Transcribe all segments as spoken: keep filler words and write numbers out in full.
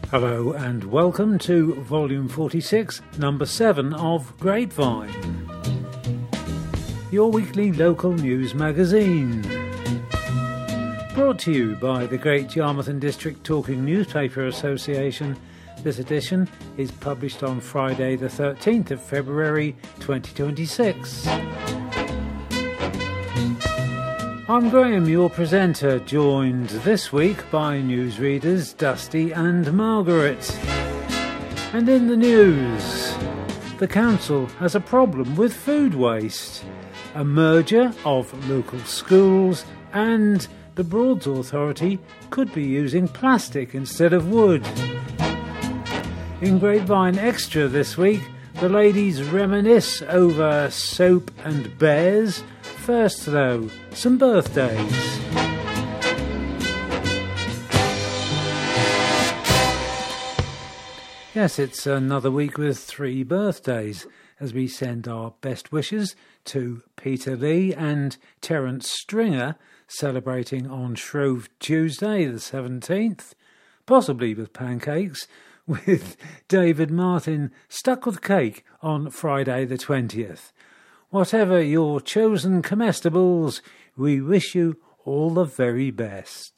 Hello and welcome to Volume forty-six, Number seven of Grapevine, your weekly local news magazine. Brought to you by the Great Yarmouth and District Talking Newspaper Association. This edition is published on Friday the thirteenth of February twenty twenty-six. I'm Graham, your presenter, joined this week by newsreaders Dusty and Margaret. And in the news, the council has a problem with food waste, a merger of local schools, and the Broads Authority could be using plastic instead of wood. In Grapevine Extra this week, the ladies reminisce over soap and bears. First, though, some birthdays. Yes, it's another week with three birthdays, as we send our best wishes to Peter Lee and Terence Stringer, celebrating on Shrove Tuesday the seventeenth, possibly with pancakes, with David Martin stuck with cake on Friday the twentieth. Whatever your chosen comestibles, we wish you all the very best.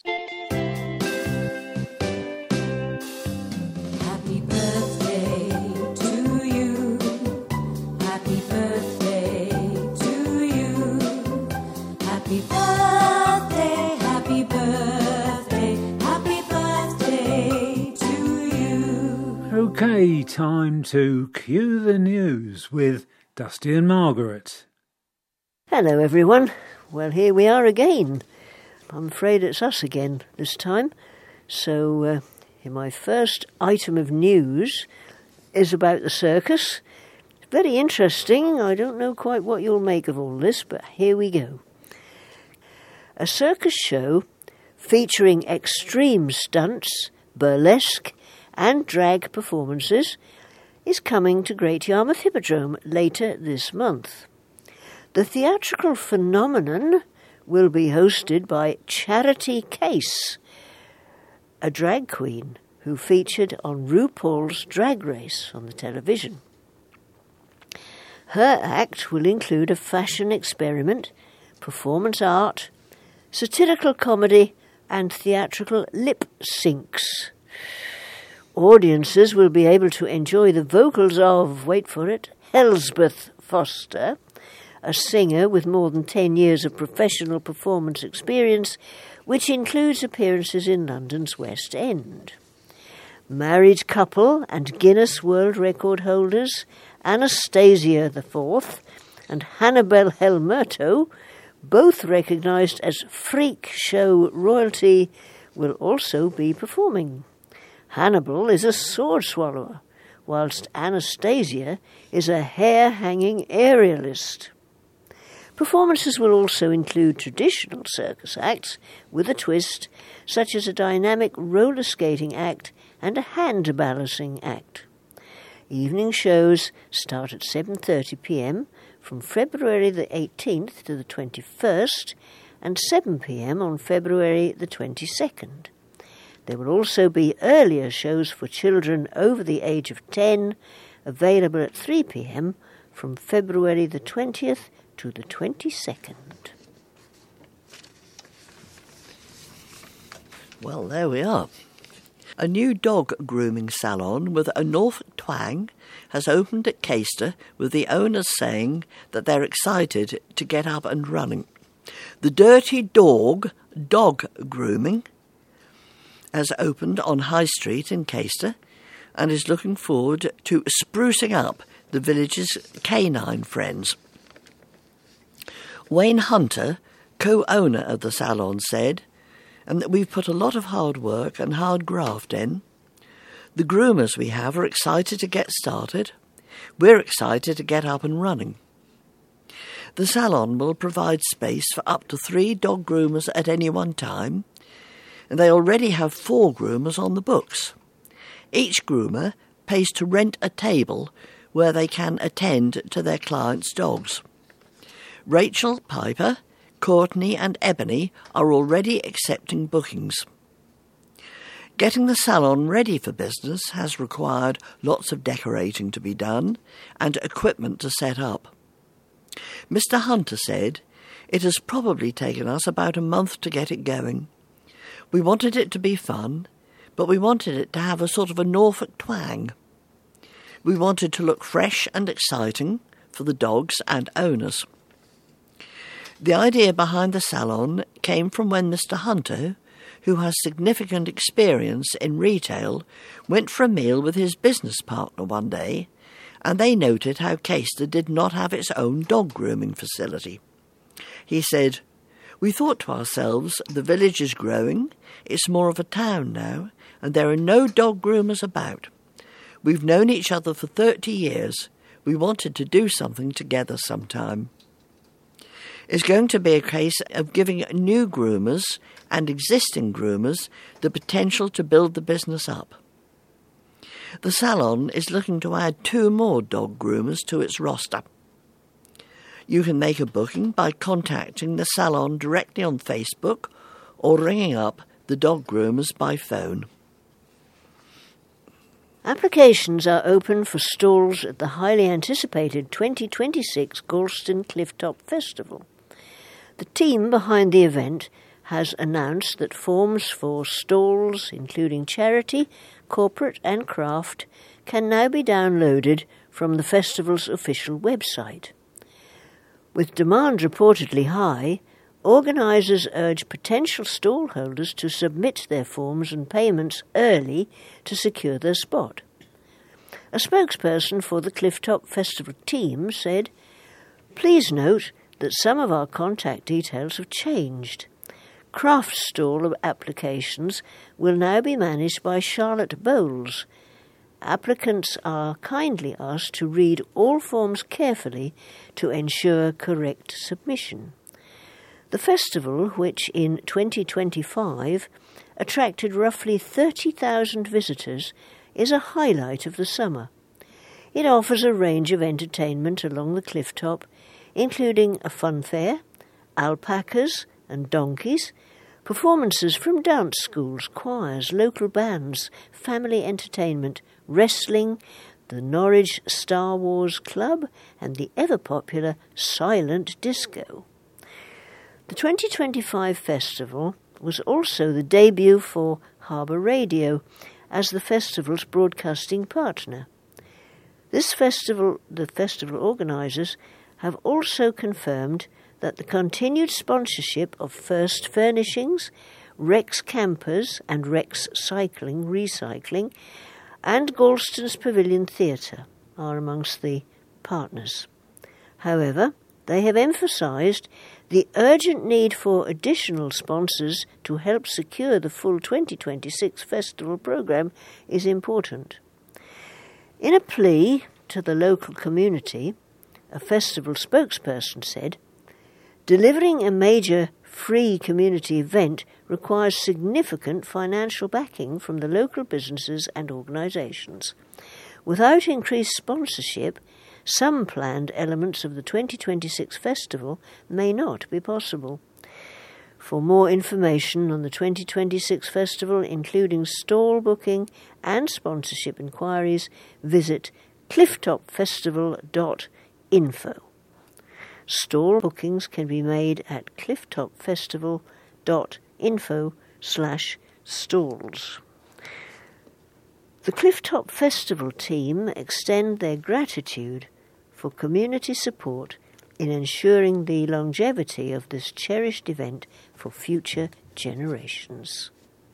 Happy birthday to you. Happy birthday to you. Happy birthday, happy birthday, happy birthday to you. OK, time to cue the news with Dusty and Margaret. Hello everyone. Well, here we are again. I'm afraid it's us again this time. So, uh, in my first item of news is about the circus. Very interesting. I don't know quite what you'll make of all this, but here we go. A circus show featuring extreme stunts, burlesque and drag performances is coming to Great Yarmouth Hippodrome later this month. The theatrical phenomenon will be hosted by Charity Case, a drag queen who featured on RuPaul's Drag Race on the television. Her act will include a fashion experiment, performance art, satirical comedy and theatrical lip syncs. Audiences will be able to enjoy the vocals of, wait for it, Elsbeth Foster, a singer with more than ten years of professional performance experience, which includes appearances in London's West End. Married couple and Guinness World Record holders Anastasia the Fourth and Hannibal Helmerto, both recognised as freak show royalty, will also be performing. Hannibal is a sword swallower, whilst Anastasia is a hair-hanging aerialist. Performances will also include traditional circus acts with a twist, such as a dynamic roller skating act and a hand balancing act. Evening shows start at seven thirty p m from February the eighteenth to the twenty-first and seven p m on February the twenty-second. There will also be earlier shows for children over the age of ten, available at three p m from February the twentieth to the twenty-second. Well, there we are. A new dog grooming salon with a Norfolk twang has opened at Caister, with the owners saying that they're excited to get up and running. The Dirty Dog Dog Grooming has opened on High Street in Caister and is looking forward to sprucing up the village's canine friends. Wayne Hunter, co-owner of the salon, said, and that we've put a lot of hard work and hard graft in. The groomers we have are excited to get started. We're excited to get up and running. The salon will provide space for up to three dog groomers at any one time, and they already have four groomers on the books. Each groomer pays to rent a table where they can attend to their clients' dogs. Rachel, Piper, Courtney and Ebony are already accepting bookings. Getting the salon ready for business has required lots of decorating to be done and equipment to set up. Mister Hunter said, "It has probably taken us about a month to get it going. We wanted it to be fun, but we wanted it to have a sort of a Norfolk twang. We wanted to look fresh and exciting for the dogs and owners." The idea behind the salon came from when Mister Hunter, who has significant experience in retail, went for a meal with his business partner one day, and they noted how Caister did not have its own dog grooming facility. He said, "We thought to ourselves, the village is growing, it's more of a town now, and there are no dog groomers about. We've known each other for thirty years. We wanted to do something together sometime." It's going to be a case of giving new groomers and existing groomers the potential to build the business up. The salon is looking to add two more dog groomers to its roster. You can make a booking by contacting the salon directly on Facebook or ringing up the dog groomers by phone. Applications are open for stalls at the highly anticipated twenty twenty-six Galston Clifftop Festival. The team behind the event has announced that forms for stalls, including charity, corporate and craft, can now be downloaded from the festival's official website. With demand reportedly high, organisers urge potential stallholders to submit their forms and payments early to secure their spot. A spokesperson for the Clifftop Festival team said, "Please note that some of our contact details have changed. Craft stall applications will now be managed by Charlotte Bowles. Applicants are kindly asked to read all forms carefully to ensure correct submission." The festival, which in twenty twenty-five attracted roughly thirty thousand visitors, is a highlight of the summer. It offers a range of entertainment along the clifftop, including a fun fair, alpacas and donkeys, performances from dance schools, choirs, local bands, family entertainment, wrestling, the Norwich Star Wars Club, and the ever-popular silent disco. The twenty twenty-five festival was also the debut for Harbour Radio as the festival's broadcasting partner. This festival, the festival organisers have also confirmed that the continued sponsorship of First Furnishings, Rex Campers and Rex Cycling Recycling, and Galston's Pavilion Theatre are amongst the partners. However, they have emphasised the urgent need for additional sponsors to help secure the full twenty twenty-six festival programme is important. In a plea to the local community, a festival spokesperson said, "Delivering a major free community event requires significant financial backing from the local businesses and organisations. Without increased sponsorship, some planned elements of the twenty twenty-six festival may not be possible." For more information on the twenty twenty-six festival, including stall booking and sponsorship inquiries, visit clifftop festival dot info. Stall bookings can be made at clifftop festival dot info slash stalls. The Clifftop Festival team extend their gratitude for community support in ensuring the longevity of this cherished event for future generations.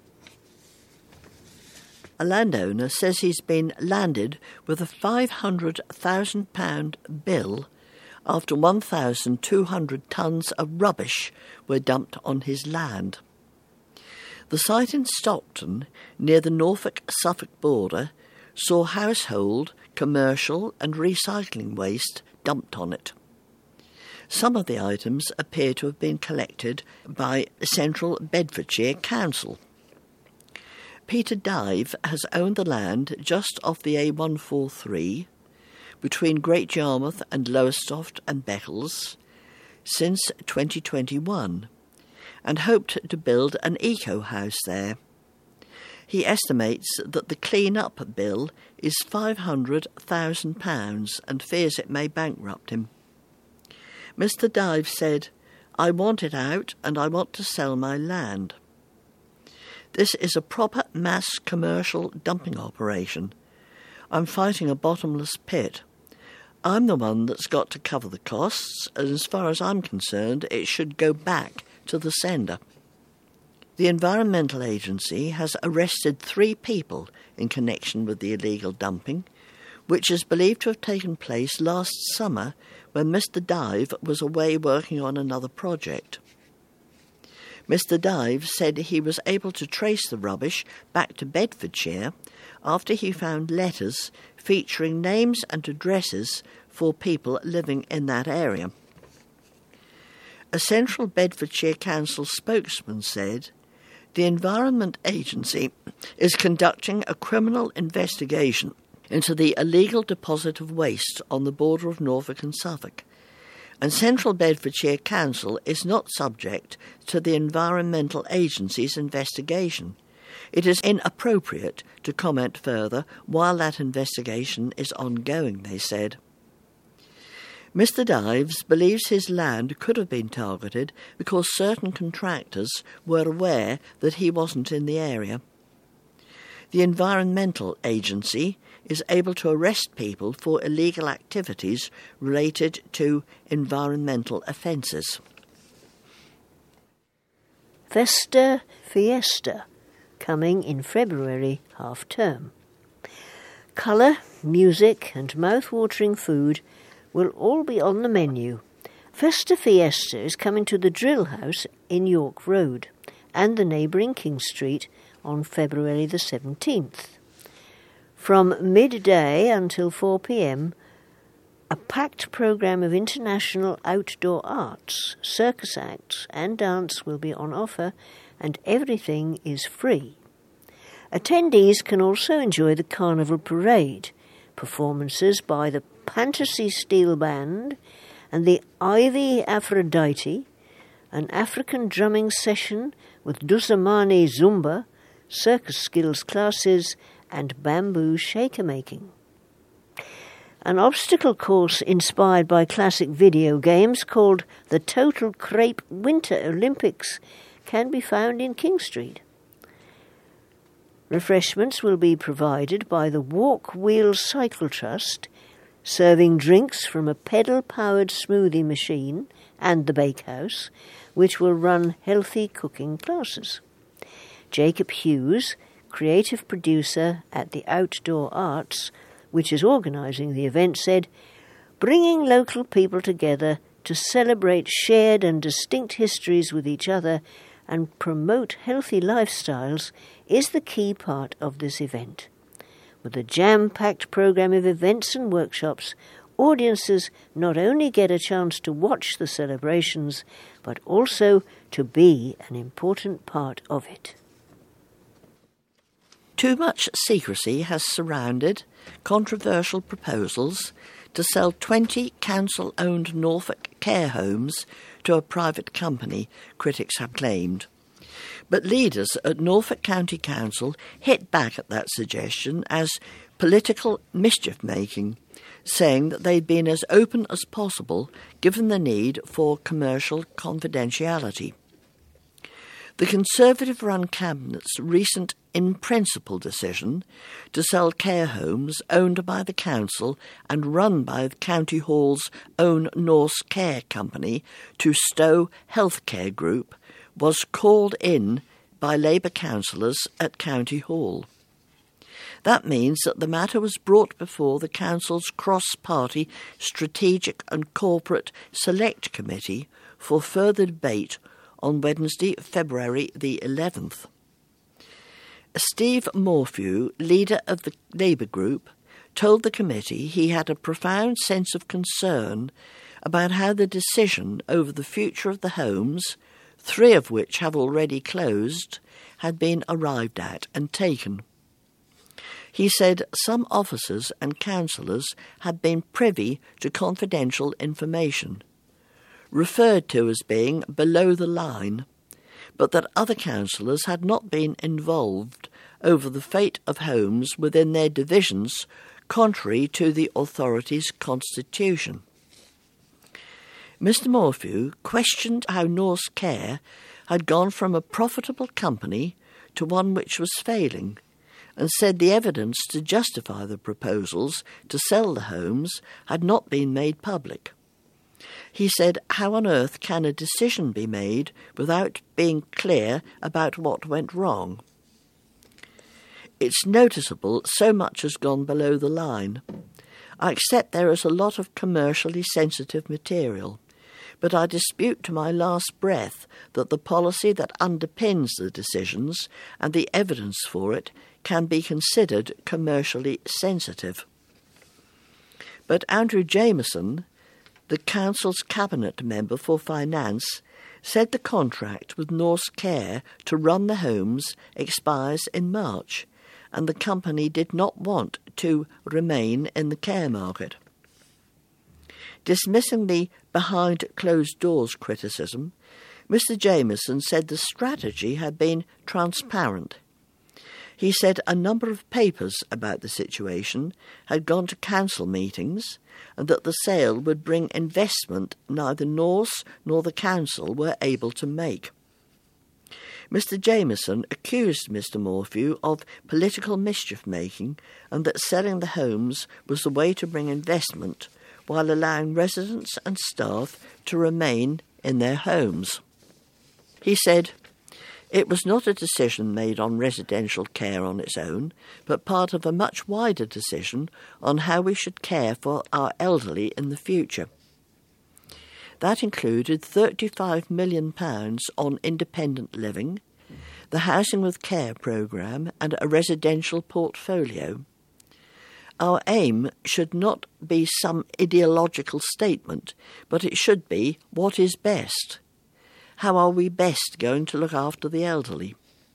A landowner says he's been landed with a five hundred thousand pounds bill after one thousand two hundred tonnes of rubbish were dumped on his land. The site in Stockton, near the Norfolk-Suffolk border, saw household, commercial and recycling waste dumped on it. Some of the items appear to have been collected by Central Bedfordshire Council. Peter Dive has owned the land just off the A one forty-three between Great Yarmouth and Lowestoft and Beccles since twenty twenty-one and hoped to build an eco-house there. He estimates that the clean-up bill is five hundred thousand pounds and fears it may bankrupt him. Mister Dives said, "I want it out and I want to sell my land. This is a proper mass commercial dumping operation. I'm fighting a bottomless pit. I'm the one that's got to cover the costs, and as far as I'm concerned, it should go back to the sender." The Environmental Agency has arrested three people in connection with the illegal dumping, which is believed to have taken place last summer when Mister Dive was away working on another project. Mister Dive said he was able to trace the rubbish back to Bedfordshire after he found letters featuring names and addresses for people living in that area. A Central Bedfordshire Council spokesman said, "The Environment Agency is conducting a criminal investigation into the illegal deposit of waste on the border of Norfolk and Suffolk, and Central Bedfordshire Council is not subject to the Environmental Agency's investigation. It is inappropriate to comment further while that investigation is ongoing," they said. Mister Dives believes his land could have been targeted because certain contractors were aware that he wasn't in the area. The Environmental Agency is able to arrest people for illegal activities related to environmental offences. Festa Fiesta, coming in February half-term. Colour, music and mouth-watering food will all be on the menu. Festa Fiesta is coming to the Drill House in York Road and the neighbouring King Street on February the seventeenth. From midday until four p.m, a packed programme of international outdoor arts, circus acts and dance will be on offer, and everything is free. Attendees can also enjoy the Carnival Parade, performances by the Fantasy Steel Band and the Ivy Aphrodite, an African drumming session with Dusamani Zumba, circus skills classes and bamboo shaker making. An obstacle course inspired by classic video games called the Total Crepe Winter Olympics can be found in King Street. Refreshments will be provided by the Walk Wheel Cycle Trust, serving drinks from a pedal-powered smoothie machine and the bakehouse, which will run healthy cooking classes. Jacob Hughes, creative producer at the Outdoor Arts, which is organising the event, said, "Bringing local people together to celebrate shared and distinct histories with each other and promote healthy lifestyles is the key part of this event. With a jam-packed programme of events and workshops, audiences not only get a chance to watch the celebrations, but also to be an important part of it." Too much secrecy has surrounded controversial proposals to sell twenty council-owned Norfolk care homes to a private company, critics have claimed. But leaders at Norfolk County Council hit back at that suggestion as political mischief-making, saying that they'd been as open as possible given the need for commercial confidentiality. The Conservative-run Cabinet's recent in-principle decision to sell care homes owned by the Council and run by the County Hall's own Norse Care Company to Stowe Healthcare Group was called in by Labour councillors at County Hall. That means that the matter was brought before the Council's cross-party Strategic and Corporate Select Committee for further debate on Wednesday, February the eleventh. Steve Morphew, leader of the Labour group, told the committee he had a profound sense of concern about how the decision over the future of the homes, three of which have already closed, had been arrived at and taken. He said some officers and councillors had been privy to confidential information, referred to as being below the line, but that other councillors had not been involved over the fate of homes within their divisions, contrary to the authority's constitution. Mister Morphew questioned how Norse Care had gone from a profitable company to one which was failing, and said the evidence to justify the proposals to sell the homes had not been made public. He said, how on earth can a decision be made without being clear about what went wrong? It's noticeable so much has gone below the line. I accept there is a lot of commercially sensitive material, but I dispute to my last breath that the policy that underpins the decisions and the evidence for it can be considered commercially sensitive. But Andrew Jameson, the Council's Cabinet Member for Finance, said the contract with Norse Care to run the homes expires in March, and the company did not want to remain in the care market. Dismissing the behind closed doors criticism, Mister Jameson said the strategy had been transparent. He said a number of papers about the situation had gone to council meetings and that the sale would bring investment neither Norse nor the council were able to make. Mister Jameson accused Mister Morphew of political mischief-making and that selling the homes was the way to bring investment while allowing residents and staff to remain in their homes. He said, it was not a decision made on residential care on its own, but part of a much wider decision on how we should care for our elderly in the future. That included thirty-five million pounds on independent living, the Housing with Care programme and a residential portfolio. Our aim should not be some ideological statement, but it should be what is best. How are we best going to look after the elderly?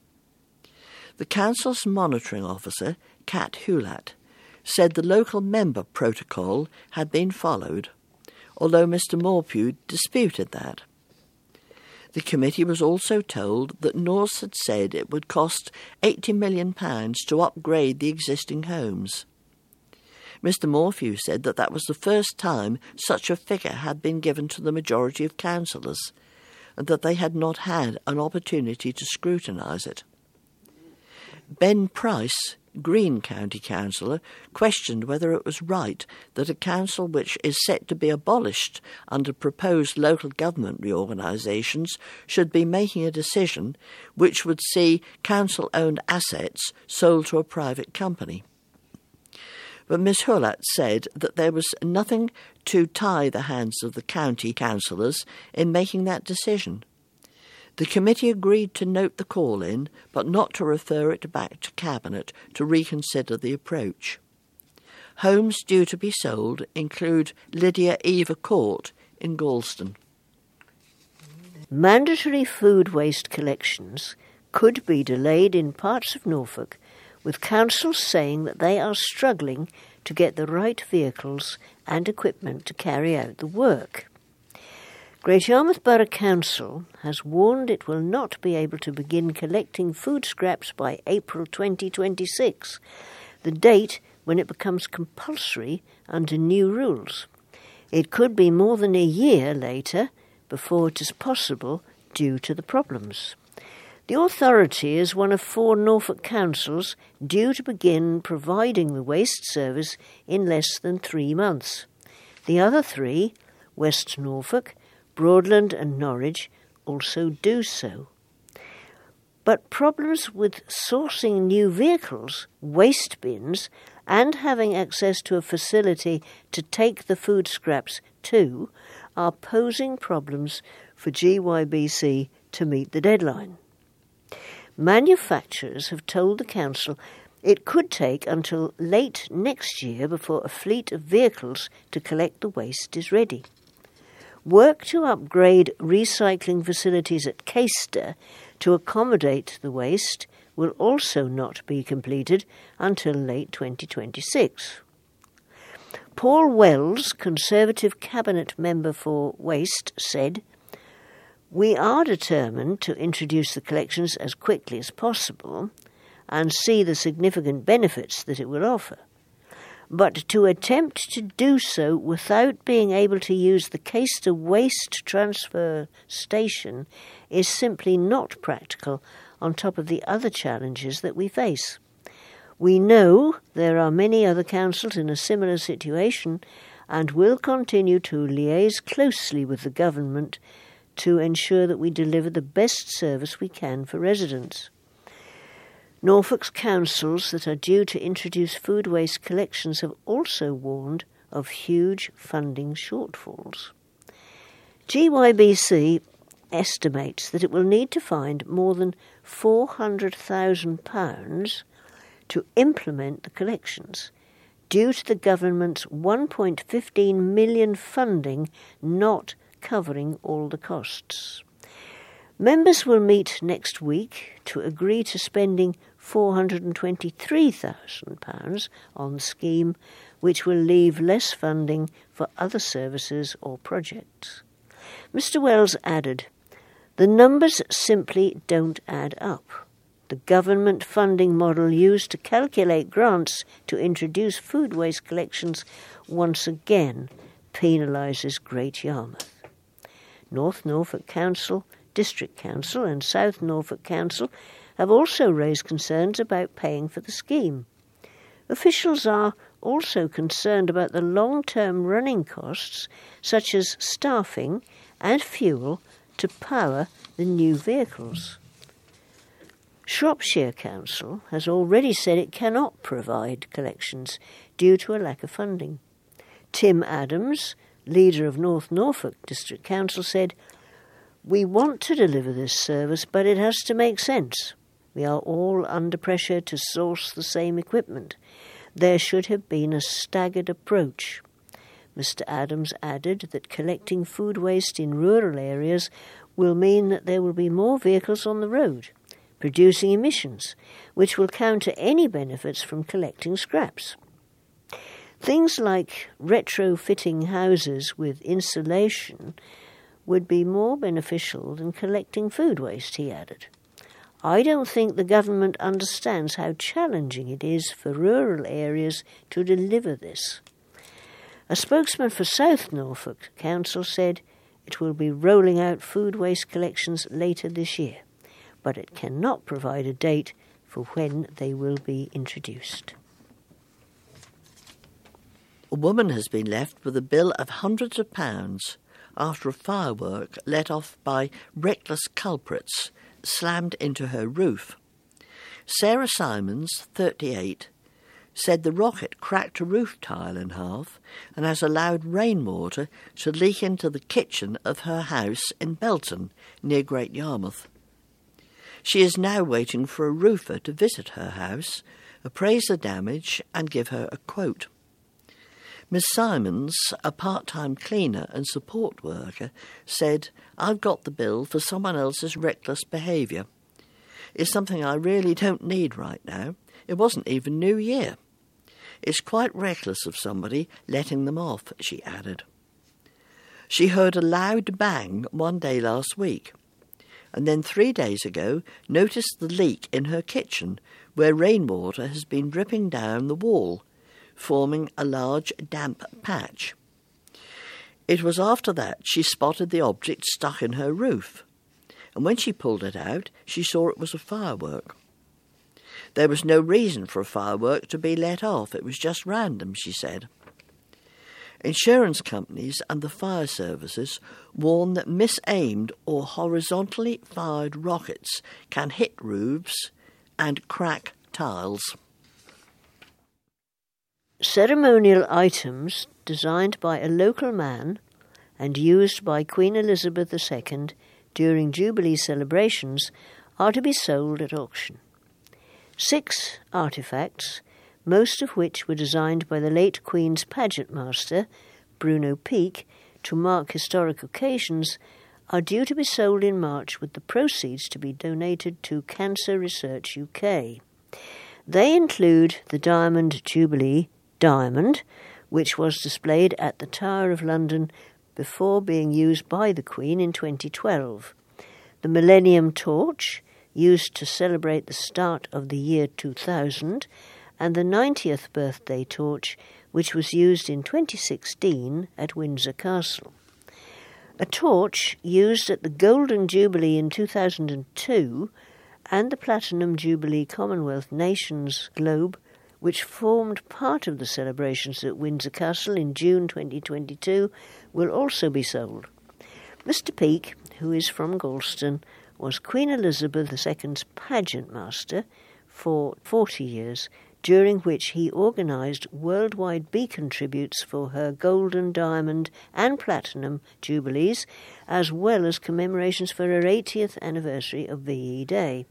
The Council's monitoring officer, Kat Hewlatt, said the local member protocol had been followed, although Mister Morphew disputed that. The committee was also told that Norse had said it would cost eighty million pounds to upgrade the existing homes. Mister Morphew said that that was the first time such a figure had been given to the majority of councillors, and that they had not had an opportunity to scrutinise it. Ben Price, Green County Councillor, questioned whether it was right that a council which is set to be abolished under proposed local government reorganisations should be making a decision which would see council-owned assets sold to a private company. But Miss Hewlatt said that there was nothing to tie the hands of the county councillors in making that decision. The committee agreed to note the call-in, but not to refer it back to Cabinet to reconsider the approach. Homes due to be sold include Lydia Eva Court in Galston. Mandatory food waste collections could be delayed in parts of Norfolk, with councils saying that they are struggling to get the right vehicles and equipment to carry out the work. Great Yarmouth Borough Council has warned it will not be able to begin collecting food scraps by April twenty twenty-six, the date when it becomes compulsory under new rules. It could be more than a year later before it is possible due to the problems. The authority is one of four Norfolk councils due to begin providing the waste service in less than three months. The other three, West Norfolk, Broadland and Norwich, also do so. But problems with sourcing new vehicles, waste bins, and having access to a facility to take the food scraps to are posing problems for G Y B C to meet the deadline. Manufacturers have told the council it could take until late next year before a fleet of vehicles to collect the waste is ready. Work to upgrade recycling facilities at Caister to accommodate the waste will also not be completed until late twenty twenty-six. Paul Wells, Conservative Cabinet Member for Waste, said, "We are determined to introduce the collections as quickly as possible, and see the significant benefits that it will offer. But to attempt to do so without being able to use the Caister waste transfer station is simply not practical on top of the other challenges that we face. We know there are many other councils in a similar situation and will continue to liaise closely with the government to ensure that we deliver the best service we can for residents. Norfolk's councils that are due to introduce food waste collections have also warned of huge funding shortfalls. G Y B C estimates that it will need to find more than four hundred thousand pounds to implement the collections, due to the government's one point one five million funding not covering all the costs. Members will meet next week to agree to spending four hundred twenty-three thousand pounds on the scheme, which will leave less funding for other services or projects. Mister Wells added, "The numbers simply don't add up. The government funding model used to calculate grants to introduce food waste collections once again penalises Great Yarmouth. North Norfolk Council, District Council and South Norfolk Council have also raised concerns about paying for the scheme. Officials are also concerned about the long-term running costs, such as staffing and fuel, to power the new vehicles. Shropshire Council has already said it cannot provide collections due to a lack of funding. Tim Adams, leader of North Norfolk District Council, said, "We want to deliver this service, but it has to make sense. We are all under pressure to source the same equipment. There should have been a staggered approach." Mister Adams added that collecting food waste in rural areas will mean that there will be more vehicles on the road, producing emissions, which will counter any benefits from collecting scraps. Things like retrofitting houses with insulation would be more beneficial than collecting food waste, he added. I don't think the government understands how challenging it is for rural areas to deliver this. A spokesman for South Norfolk Council said it will be rolling out food waste collections later this year, but it cannot provide a date for when they will be introduced. A woman has been left with a bill of hundreds of pounds after a firework let off by reckless culprits slammed into her roof. Sarah Simons, thirty-eight, said the rocket cracked a roof tile in half and has allowed rainwater to leak into the kitchen of her house in Belton, near Great Yarmouth. She is now waiting for a roofer to visit her house, appraise the damage and give her a quote. Miss Simons, a part-time cleaner and support worker, said, "I've got the bill for someone else's reckless behaviour. It's something I really don't need right now. It wasn't even New Year. It's quite reckless of somebody letting them off," she added. She heard a loud bang one day last week, and then three days ago noticed the leak in her kitchen where rainwater has been dripping down the wall, forming a large damp patch. It was after that she spotted the object stuck in her roof, and when she pulled it out, she saw it was a firework. There was no reason for a firework to be let off. It was just random, she said. Insurance companies and the fire services warn that misaimed or horizontally fired rockets can hit roofs and crack tiles. Ceremonial items designed by a local man and used by Queen Elizabeth the Second during Jubilee celebrations are to be sold at auction. Six artefacts, most of which were designed by the late Queen's pageant master, Bruno Peake, to mark historic occasions, are due to be sold in March, with the proceeds to be donated to Cancer Research U K. They include the Diamond Jubilee diamond, which was displayed at the Tower of London before being used by the Queen in twenty twelve, the Millennium Torch, used to celebrate the start of the year two thousand, and the ninetieth birthday torch, which was used in twenty sixteen at Windsor Castle. A torch used at the Golden Jubilee in two thousand two and the Platinum Jubilee Commonwealth Nations Globe, which formed part of the celebrations at Windsor Castle in June twenty twenty-two, will also be sold. Mister Peake, who is from Galston, was Queen Elizabeth the Second's pageant master for forty years, during which he organised worldwide beacon tributes for her Golden, Diamond and Platinum Jubilees, as well as commemorations for her eightieth anniversary of V E Day.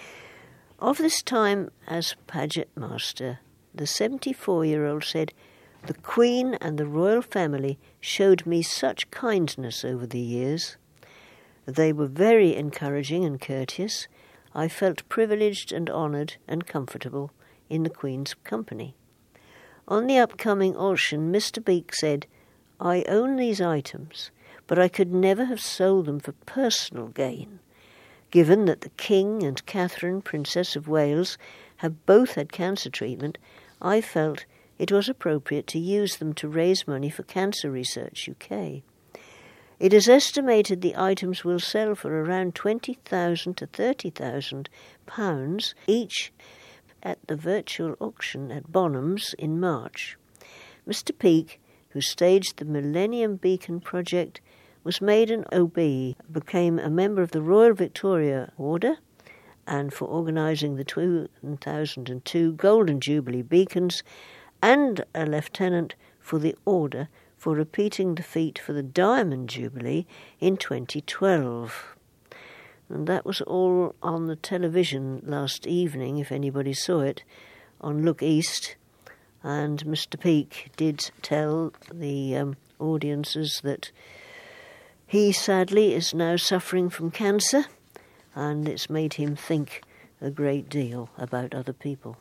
Of this time as pageant master, the seventy-four-year-old said, "The Queen and the royal family showed me such kindness over the years. They were very encouraging and courteous. I felt privileged and honoured and comfortable in the Queen's company." On the upcoming auction, Mister Peake said, "I own these items, but I could never have sold them for personal gain. Given that the King and Catherine, Princess of Wales, have both had cancer treatment, I felt it was appropriate to use them to raise money for Cancer Research U K. It is estimated the items will sell for around twenty thousand to thirty thousand pounds each at the virtual auction at Bonhams in March. Mister Peake, who staged the Millennium Beacon project, was made an O B, became a member of the Royal Victoria Order, and for organising the two thousand two Golden Jubilee beacons, and a lieutenant for the Order for repeating the feat for the Diamond Jubilee in twenty twelve. And that was all on the television last evening, if anybody saw it, on Look East. And Mister Peake did tell the um, audiences that he sadly is now suffering from cancer, and it's made him think a great deal about other people.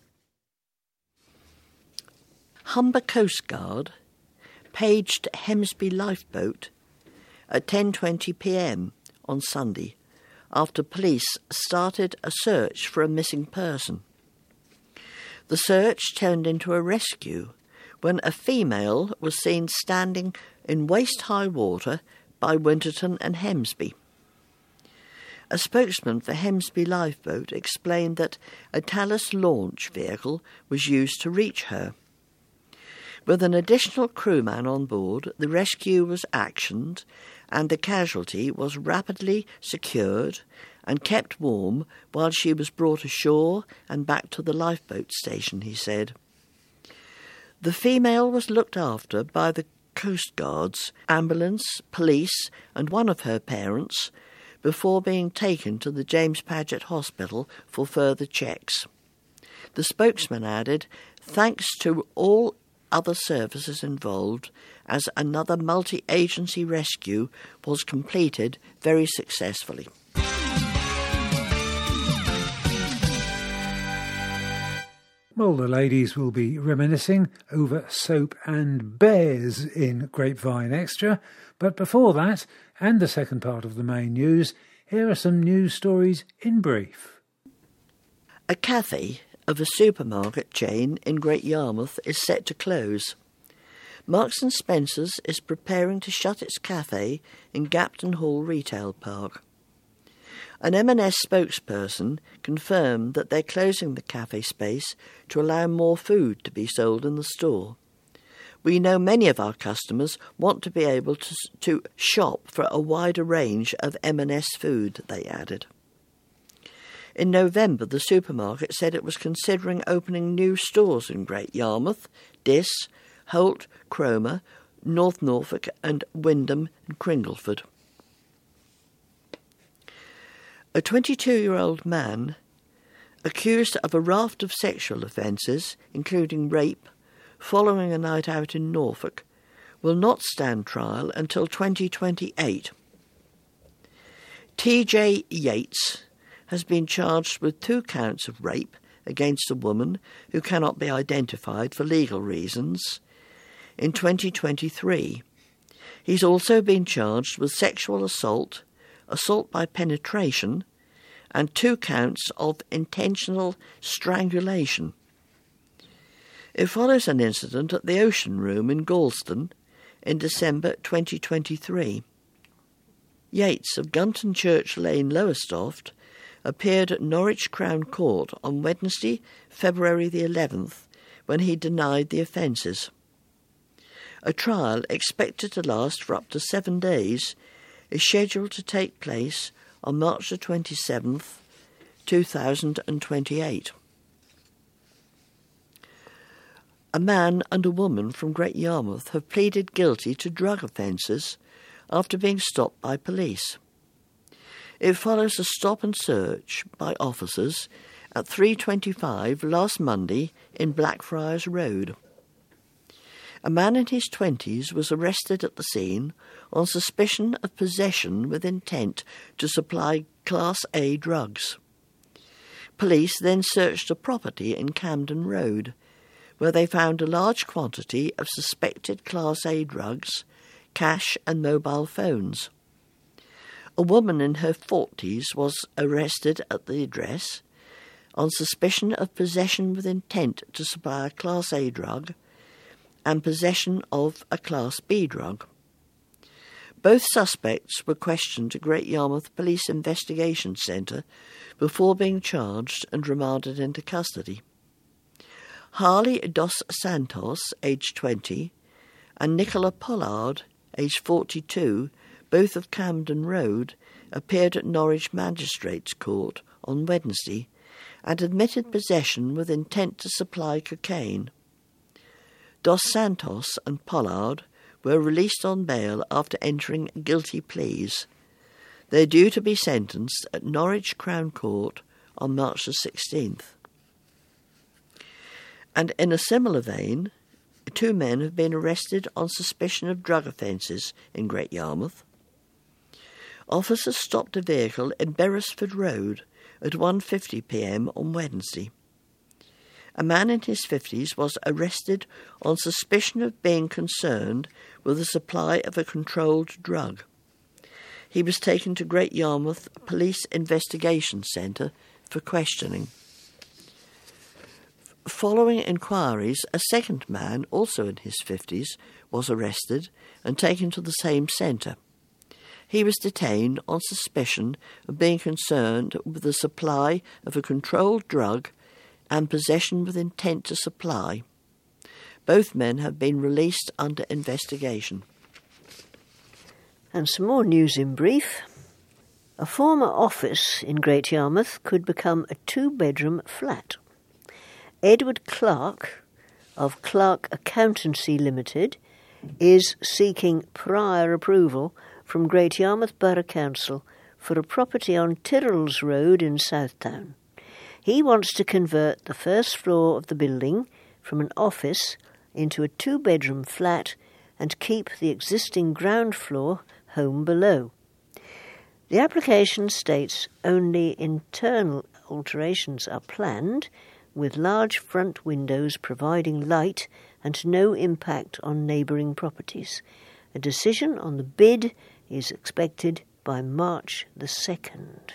Humber Coast Guard paged Hemsby lifeboat at ten twenty p m on Sunday after police started a search for a missing person. The search turned into a rescue when a female was seen standing in waist-high water by Winterton and Hemsby. A spokesman for Hemsby Lifeboat explained that a Thales launch vehicle was used to reach her. With an additional crewman on board, the rescue was actioned and the casualty was rapidly secured and kept warm while she was brought ashore and back to the lifeboat station, he said. The female was looked after by the Coast Guards, ambulance, police and one of her parents before being taken to the James Paget Hospital for further checks. The spokesman added, "Thanks to all other services involved, as another multi-agency rescue was completed very successfully." Well, the ladies will be reminiscing over soap and bears in Grapevine Extra. But before that, and the second part of the main news, here are some news stories in brief. A cafe of a supermarket chain in Great Yarmouth is set to close. Marks and Spencer's is preparing to shut its cafe in Gapton Hall Retail Park. An M and S spokesperson confirmed that they're closing the cafe space to allow more food to be sold in the store. "We know many of our customers want to be able to, to shop for a wider range of M and S food," they added. In November, the supermarket said it was considering opening new stores in Great Yarmouth, Diss, Holt, Cromer, North Norfolk and Wyndham and Cringleford. A twenty-two-year-old man, accused of a raft of sexual offences, including rape, following a night out in Norfolk, will not stand trial until twenty twenty-eight. T J Yates has been charged with two counts of rape against a woman who cannot be identified for legal reasons in twenty twenty-three. He's also been charged with sexual assault, assault by penetration, and two counts of intentional strangulation. It follows an incident at the Ocean Room in Galston in December twenty twenty-three. Yates of Gunton Church Lane, Lowestoft, appeared at Norwich Crown Court on Wednesday, February the eleventh, when he denied the offences. A trial expected to last for up to seven days is scheduled to take place on March the twenty-seventh, two thousand twenty-eight. A man and a woman from Great Yarmouth have pleaded guilty to drug offences after being stopped by police. It follows a stop and search by officers at three twenty-five last Monday in Blackfriars Road. A man in his twenties was arrested at the scene on suspicion of possession with intent to supply Class A drugs. Police then searched a property in Camden Road, where they found a large quantity of suspected Class A drugs, cash and mobile phones. A woman in her forties was arrested at the address on suspicion of possession with intent to supply a Class A drug and possession of a Class B drug. Both suspects were questioned at Great Yarmouth Police Investigation Centre before being charged and remanded into custody. Harley dos Santos, aged twenty, and Nicola Pollard, aged forty-two, both of Camden Road, appeared at Norwich Magistrates Court on Wednesday and admitted possession with intent to supply cocaine. Dos Santos and Pollard were released on bail after entering guilty pleas. They are due to be sentenced at Norwich Crown Court on March the sixteenth. And in a similar vein, two men have been arrested on suspicion of drug offences in Great Yarmouth. Officers stopped a vehicle in Beresford Road at one fifty p m on Wednesday. A man in his fifties was arrested on suspicion of being concerned with the supply of a controlled drug. He was taken to Great Yarmouth Police Investigation Centre for questioning. Following inquiries, a second man, also in his fifties, was arrested and taken to the same centre. He was detained on suspicion of being concerned with the supply of a controlled drug and possession with intent to supply. Both men have been released under investigation. And some more news in brief. A former office in Great Yarmouth could become a two-bedroom flat. Edward Clark of Clark Accountancy Limited is seeking prior approval from Great Yarmouth Borough Council for a property on Tyrrells Road in Southtown. He wants to convert the first floor of the building from an office into a two-bedroom flat and keep the existing ground floor home below. The application states only internal alterations are planned, with large front windows providing light and no impact on neighbouring properties. A decision on the bid is expected by March the second.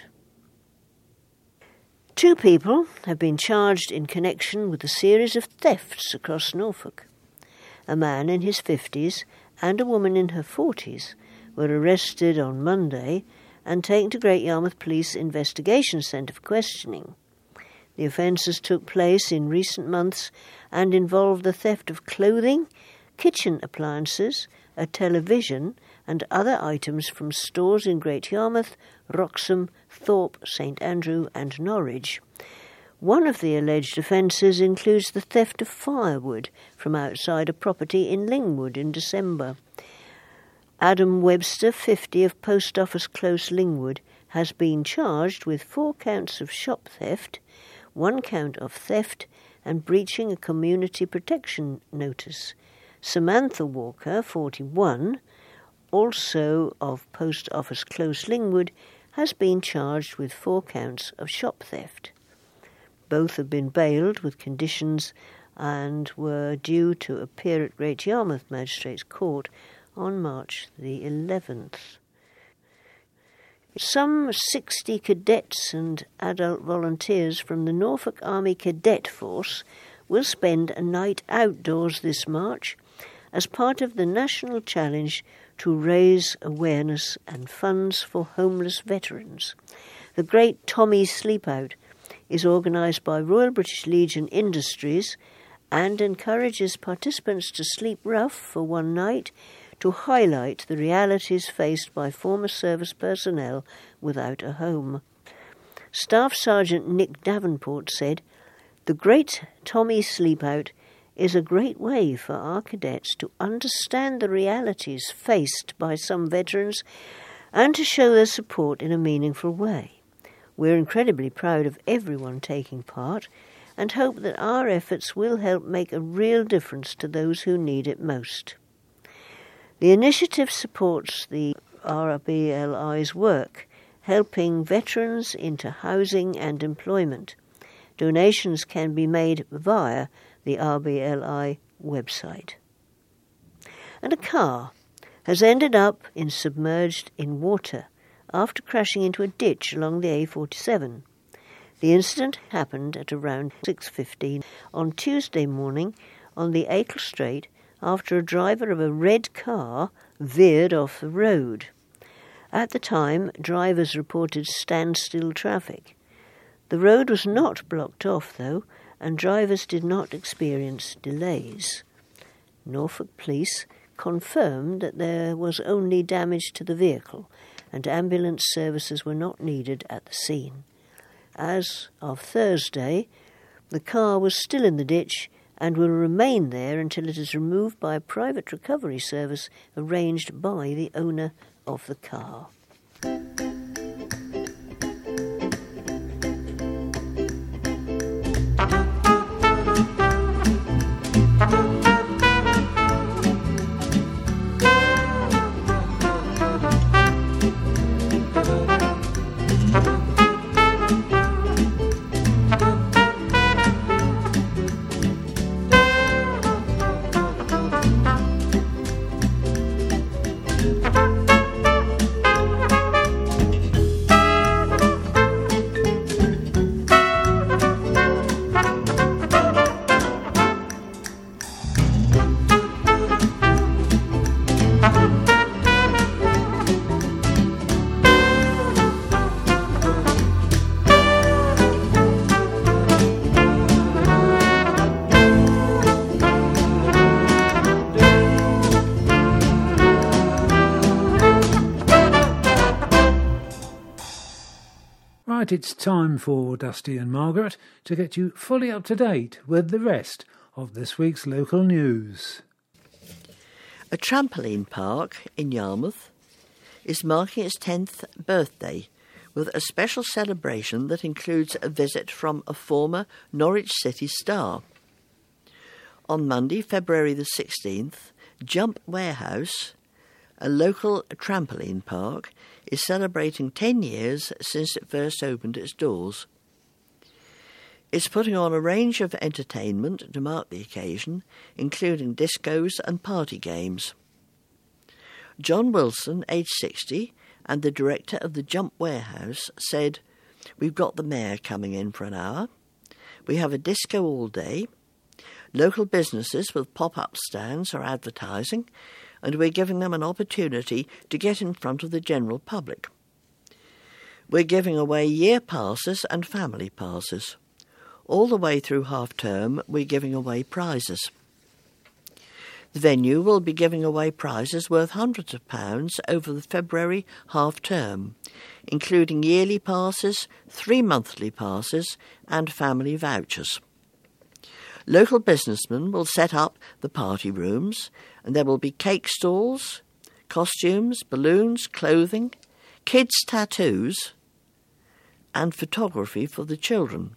Two people have been charged in connection with a series of thefts across Norfolk. A man in his fifties and a woman in her forties were arrested on Monday and taken to Great Yarmouth Police Investigation Centre for questioning. The offences took place in recent months and involved the theft of clothing, kitchen appliances, a television and other items from stores in Great Yarmouth, Wroxham, Thorpe, St Andrew and Norwich. One of the alleged offences includes the theft of firewood from outside a property in Lingwood in December. Adam Webster, fifty, of Post Office Close, Lingwood, has been charged with four counts of shop theft, one count of theft and breaching a community protection notice. Samantha Walker, forty-one, also of Post Office Close, Lingwood, has been charged with four counts of shop theft. Both have been bailed with conditions and were due to appear at Great Yarmouth Magistrates Court on March the eleventh. Some sixty cadets and adult volunteers from the Norfolk Army Cadet Force will spend a night outdoors this March as part of the national challenge to raise awareness and funds for homeless veterans. The Great Tommy Sleepout is organised by Royal British Legion Industries and encourages participants to sleep rough for one night to highlight the realities faced by former service personnel without a home. Staff Sergeant Nick Davenport said, "The Great Tommy Sleepout is a great way for our cadets to understand the realities faced by some veterans and to show their support in a meaningful way. We're incredibly proud of everyone taking part and hope that our efforts will help make a real difference to those who need it most." The initiative supports the R B L I's work, helping veterans into housing and employment. Donations can be made via the R B L I website. And a car has ended up in submerged in water after crashing into a ditch along the A forty-seven. The incident happened at around six fifteen on Tuesday morning on the Acle Strait after a driver of a red car veered off the road. At the time, drivers reported standstill traffic. The road was not blocked off, though, and drivers did not experience delays. Norfolk Police confirmed that there was only damage to the vehicle and ambulance services were not needed at the scene. As of Thursday, the car was still in the ditch and will remain there until it is removed by a private recovery service arranged by the owner of the car. Right, it's time for Dusty and Margaret to get you fully up to date with the rest of this week's local news. A trampoline park in Yarmouth is marking its tenth birthday with a special celebration that includes a visit from a former Norwich City star. On Monday, February the sixteenth, Jump Warehouse, a local trampoline park, is celebrating ten years since it first opened its doors. It's putting on a range of entertainment to mark the occasion, including discos and party games. John Wilson, aged sixty, and the director of the Jump Warehouse said, "We've got the mayor coming in for an hour. We have a disco all day. Local businesses with pop-up stands are advertising, and we're giving them an opportunity to get in front of the general public. We're giving away year passes and family passes. All the way through half-term, we're giving away prizes. The venue will be giving away prizes worth hundreds of pounds over the February half-term, including yearly passes, three monthly passes, and family vouchers. Local businessmen will set up the party rooms, and there will be cake stalls, costumes, balloons, clothing, kids' tattoos, and photography for the children."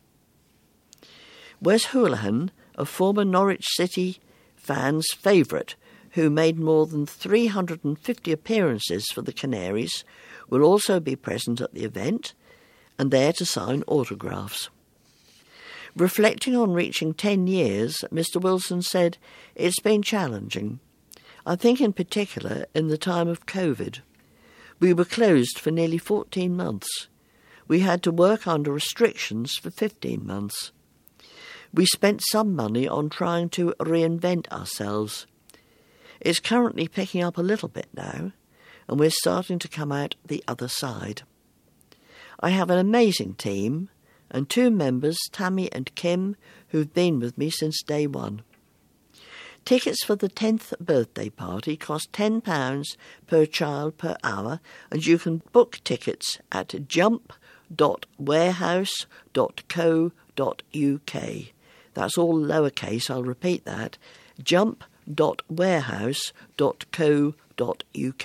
Wes Houlihan, a former Norwich City fan's favourite, who made more than three hundred fifty appearances for the Canaries, will also be present at the event and there to sign autographs. Reflecting on reaching ten years, Mister Wilson said, "It's been challenging. I think in particular in the time of COVID. We were closed for nearly fourteen months. We had to work under restrictions for fifteen months. We spent some money on trying to reinvent ourselves. It's currently picking up a little bit now, and we're starting to come out the other side. I have an amazing team, and two members, Tammy and Kim, who've been with me since day one. Tickets for the tenth birthday party cost ten pounds per child per hour, and you can book tickets at jump dot warehouse dot co dot uk. That's all lowercase, I'll repeat that, jump dot warehouse dot co dot uk.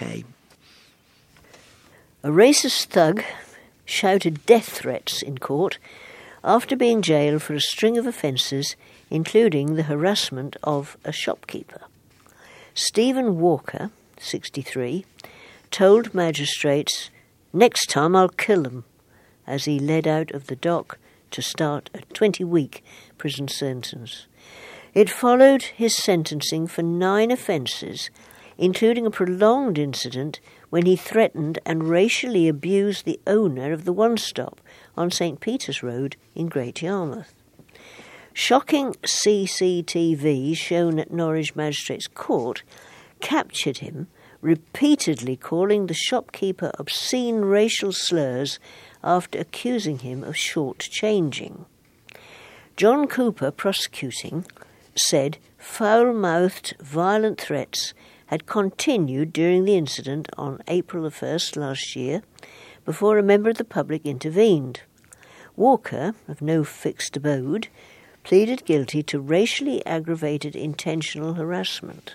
A racist thug shouted death threats in court after being jailed for a string of offences, including the harassment of a shopkeeper. Stephen Walker, sixty-three, told magistrates, "Next time I'll kill them," as he led out of the dock to start a twenty-week prison sentence. It followed his sentencing for nine offences, including a prolonged incident when he threatened and racially abused the owner of the One Stop on St Peter's Road in Great Yarmouth. Shocking C C T V shown at Norwich Magistrates Court captured him repeatedly calling the shopkeeper obscene racial slurs after accusing him of short-changing. John Cooper, prosecuting, said foul-mouthed, violent threats had continued during the incident on April the first last year, before a member of the public intervened. Walker, of no fixed abode, pleaded guilty to racially aggravated intentional harassment.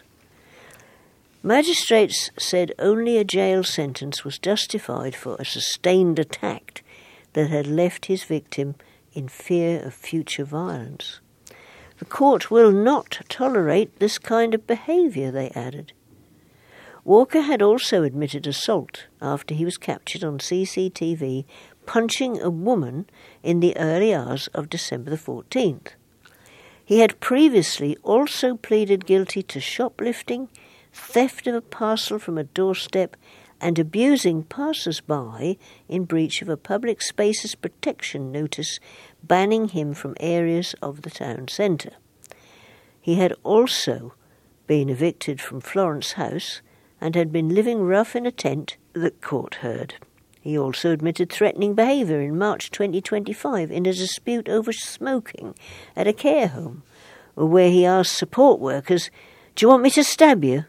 Magistrates said only a jail sentence was justified for a sustained attack that had left his victim in fear of future violence. The court will not tolerate this kind of behaviour, they added. Walker had also admitted assault after he was captured on C C T V punching a woman in the early hours of December the fourteenth. He had previously also pleaded guilty to shoplifting, theft of a parcel from a doorstep, and abusing passers-by in breach of a public spaces protection notice banning him from areas of the town centre. He had also been evicted from Florence House and had been living rough in a tent, the court heard. He also admitted threatening behaviour in March twenty twenty-five in a dispute over smoking at a care home, where he asked support workers, "Do you want me to stab you?"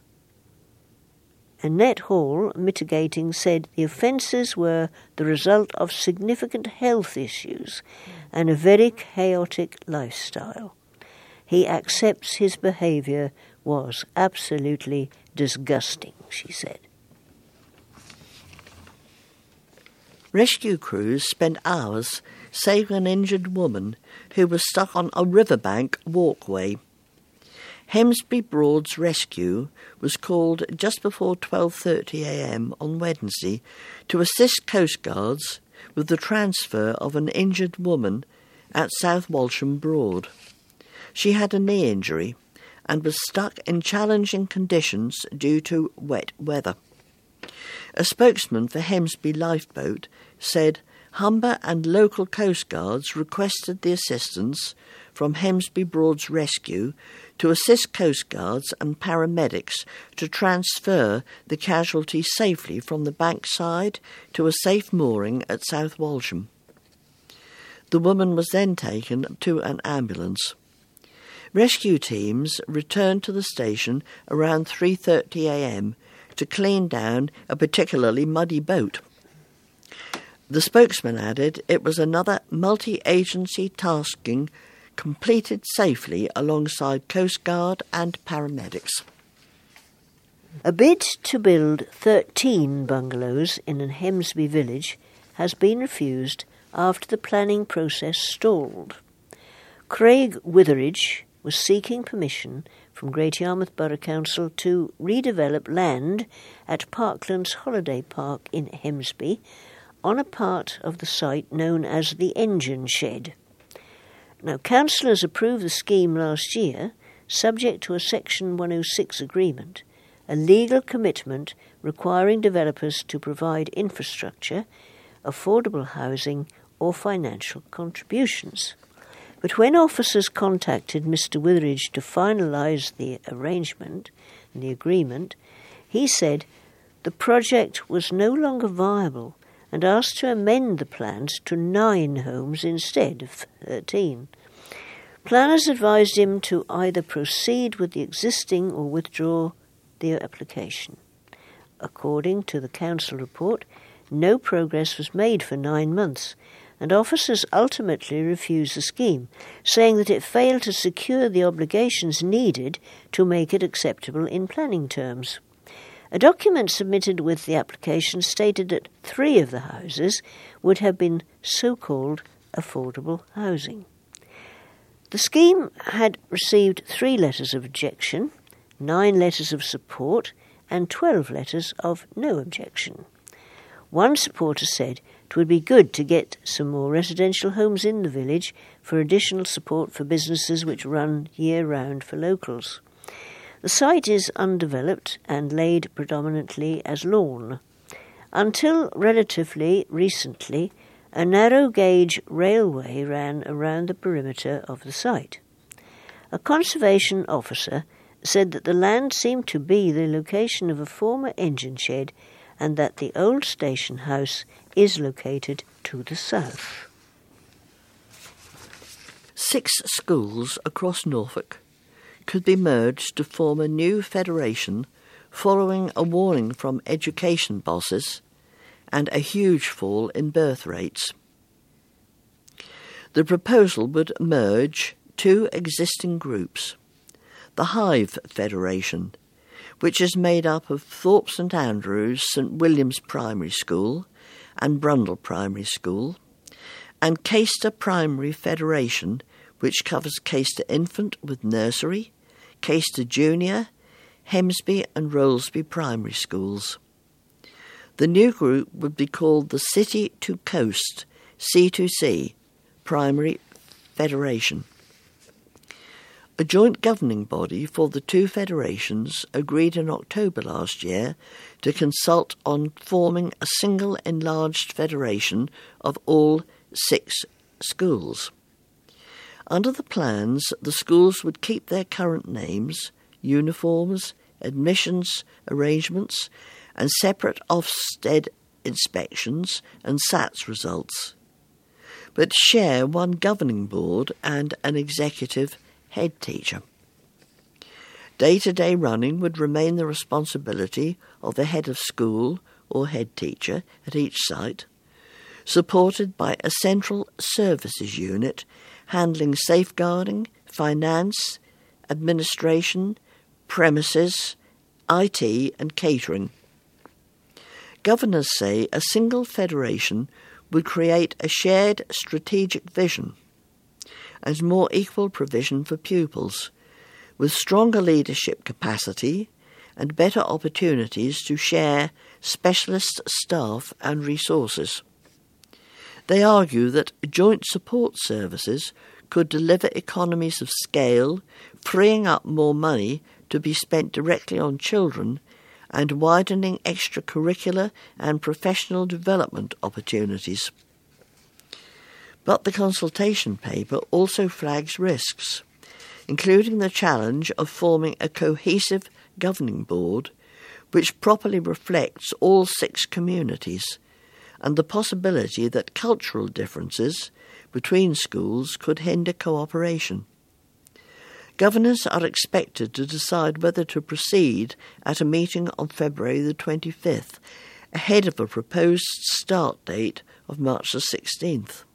Annette Hall, mitigating, said the offences were the result of significant health issues and a very chaotic lifestyle. He accepts his behaviour was absolutely disgusting, she said. Rescue crews spent hours saving an injured woman who was stuck on a riverbank walkway. Hemsby Broad's rescue was called just before twelve thirty a m on Wednesday to assist coastguards with the transfer of an injured woman at South Walsham Broad. She had a knee injury and was stuck in challenging conditions due to wet weather. A spokesman for Hemsby Lifeboat said Humber and local coastguards requested the assistance from Hemsby Broad's rescue to assist coastguards and paramedics to transfer the casualty safely from the bankside to a safe mooring at South Walsham. The woman was then taken to an ambulance. Rescue teams returned to the station around three thirty a m to clean down a particularly muddy boat. The spokesman added it was another multi-agency tasking completed safely alongside Coast Guard and paramedics. A bid to build thirteen bungalows in an Hemsby village has been refused after the planning process stalled. Craig Witheridge was seeking permission from Great Yarmouth Borough Council to redevelop land at Parklands Holiday Park in Hemsby on a part of the site known as the Engine Shed. Now, councillors approved the scheme last year, subject to a Section one oh six agreement, a legal commitment requiring developers to provide infrastructure, affordable housing or financial contributions. But when officers contacted Mister Witheridge to finalise the arrangement and the agreement, he said the project was no longer viable and asked to amend the plans to nine homes instead of thirteen. Planners advised him to either proceed with the existing or withdraw the application. According to the council report, no progress was made for nine months, and officers ultimately refused the scheme, saying that it failed to secure the obligations needed to make it acceptable in planning terms. A document submitted with the application stated that three of the houses would have been so-called affordable housing. The scheme had received three letters of objection, nine letters of support, and twelve letters of no objection. One supporter said it would be good to get some more residential homes in the village for additional support for businesses which run year-round for locals. The site is undeveloped and laid predominantly as lawn. Until relatively recently, a narrow-gauge railway ran around the perimeter of the site. A conservation officer said that the land seemed to be the location of a former engine shed and that the old station house is located to the south. Six schools across Norfolk could be merged to form a new federation following a warning from education bosses and a huge fall in birth rates. The proposal would merge two existing groups, the Hive Federation, which is made up of Thorpe St Andrews St William's Primary School and Brundle Primary School, and Caister Primary Federation, which covers Caister Infant with Nursery, Caister Junior, Hemsby and Rollesby Primary Schools. The new group would be called the City to Coast C two C Primary Federation. A joint governing body for the two federations agreed in October last year to consult on forming a single enlarged federation of all six schools. Under the plans, the schools would keep their current names, uniforms, admissions arrangements, and separate Ofsted inspections and S A T S results, but share one governing board and an executive head teacher. Day-to-day running would remain the responsibility of the head of school or head teacher at each site, supported by a central services unit handling safeguarding, finance, administration, premises, I T and catering. Governors say a single federation would create a shared strategic vision and more equal provision for pupils, with stronger leadership capacity and better opportunities to share specialist staff and resources. They argue that joint support services could deliver economies of scale, freeing up more money to be spent directly on children and widening extracurricular and professional development opportunities. But the consultation paper also flags risks, including the challenge of forming a cohesive governing board which properly reflects all six communities, and the possibility that cultural differences between schools could hinder cooperation. Governors are expected to decide whether to proceed at a meeting on February the twenty-fifth, ahead of a proposed start date of March the sixteenth.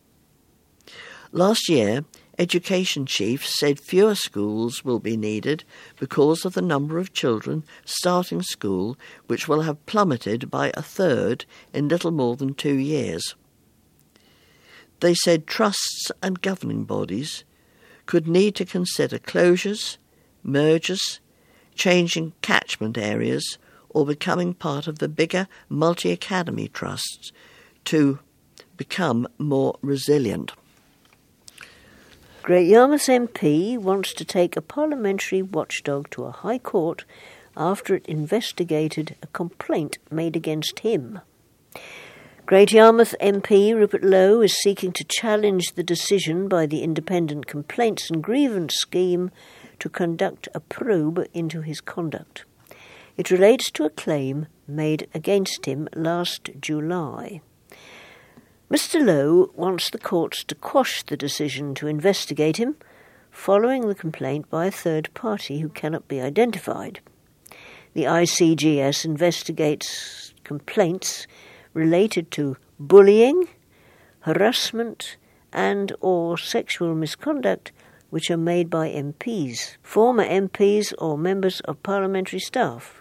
Last year, education chiefs said fewer schools will be needed because of the number of children starting school, which will have plummeted by a third in little more than two years. They said trusts and governing bodies could need to consider closures, mergers, changing catchment areas, or becoming part of the bigger multi-academy trusts to become more resilient. Great Yarmouth M P wants to take a parliamentary watchdog to a High Court after it investigated a complaint made against him. Great Yarmouth M P Rupert Lowe is seeking to challenge the decision by the Independent Complaints and Grievance Scheme to conduct a probe into his conduct. It relates to a claim made against him last July. Mister Lowe wants the courts to quash the decision to investigate him, following the complaint by a third party who cannot be identified. The I C G S investigates complaints related to bullying, harassment and or sexual misconduct which are made by M Ps, former M Ps or members of parliamentary staff.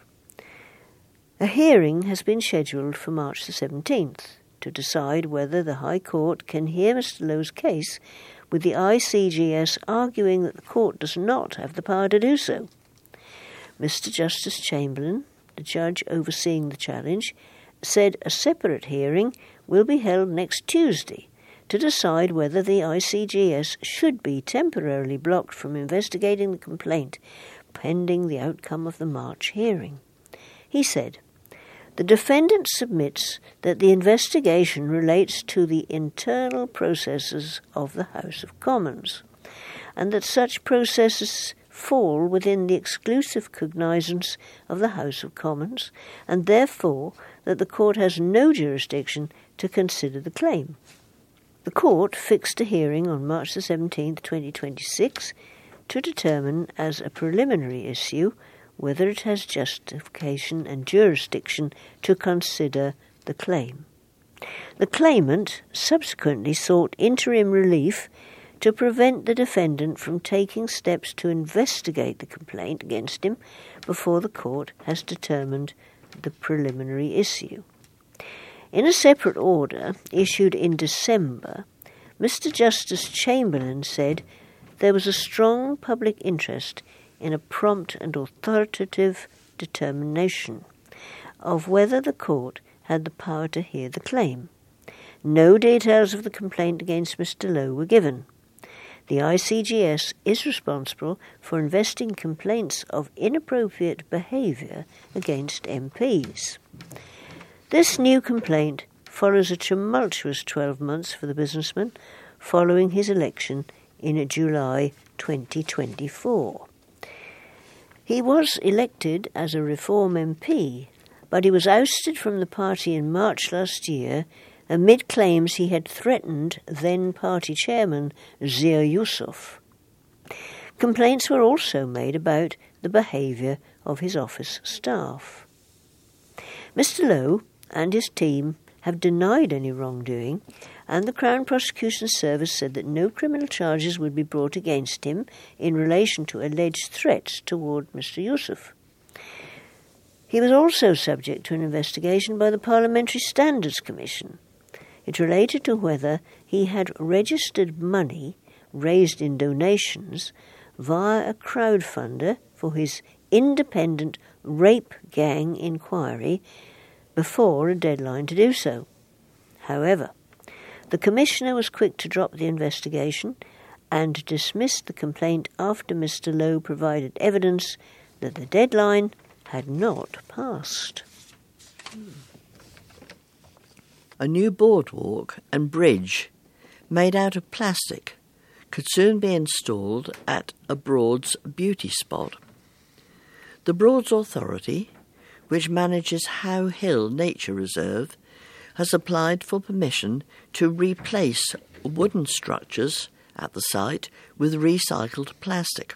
A hearing has been scheduled for March the seventeenth to decide whether the High Court can hear Mister Lowe's case, with the I C G S arguing that the court does not have the power to do so. Mister Justice Chamberlain, the judge overseeing the challenge, said a separate hearing will be held next Tuesday to decide whether the I C G S should be temporarily blocked from investigating the complaint pending the outcome of the March hearing. He said, "The defendant submits that the investigation relates to the internal processes of the House of Commons, and that such processes fall within the exclusive cognizance of the House of Commons, and therefore that the court has no jurisdiction to consider the claim." The court fixed a hearing on March the seventeenth, twenty twenty-six, to determine as a preliminary issue whether it has justification and jurisdiction to consider the claim. The claimant subsequently sought interim relief to prevent the defendant from taking steps to investigate the complaint against him before the court has determined the preliminary issue. In a separate order issued in December, Mister Justice Chamberlain said there was a strong public interest in a prompt and authoritative determination of whether the court had the power to hear the claim. No details of the complaint against Mister Lowe were given. The I C G S is responsible for investigating complaints of inappropriate behaviour against M Ps. This new complaint follows a tumultuous twelve months for the businessman following his election in July twenty twenty-four. He was elected as a Reform M P, but he was ousted from the party in March last year amid claims he had threatened then-party chairman Zia Yusuf. Complaints were also made about the behaviour of his office staff. Mister Lowe and his team have denied any wrongdoing, and the Crown Prosecution Service said that no criminal charges would be brought against him in relation to alleged threats toward Mister Yusuf. He was also subject to an investigation by the Parliamentary Standards Commission. It related to whether he had registered money raised in donations via a crowdfunder for his independent rape gang inquiry before a deadline to do so. However, the Commissioner was quick to drop the investigation and dismissed the complaint after Mister Lowe provided evidence that the deadline had not passed. A new boardwalk and bridge made out of plastic could soon be installed at a Broads beauty spot. The Broads Authority, which manages How Hill Nature Reserve, has applied for permission to replace wooden structures at the site with recycled plastic.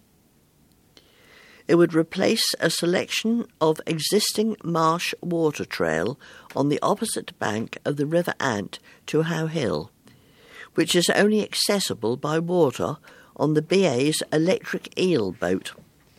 It would replace a selection of existing marsh water trail on the opposite bank of the River Ant to How Hill, which is only accessible by water on the B A's electric eel boat.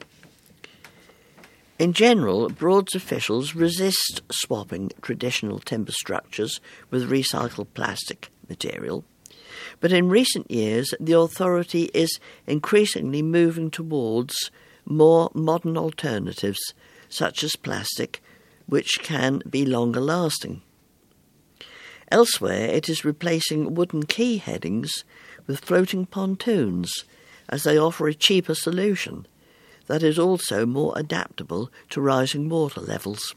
In general, Broads officials resist swapping traditional timber structures with recycled plastic material, but in recent years the authority is increasingly moving towards more modern alternatives, such as plastic, which can be longer lasting. Elsewhere, it is replacing wooden quay headings with floating pontoons, as they offer a cheaper solution that is also more adaptable to rising water levels.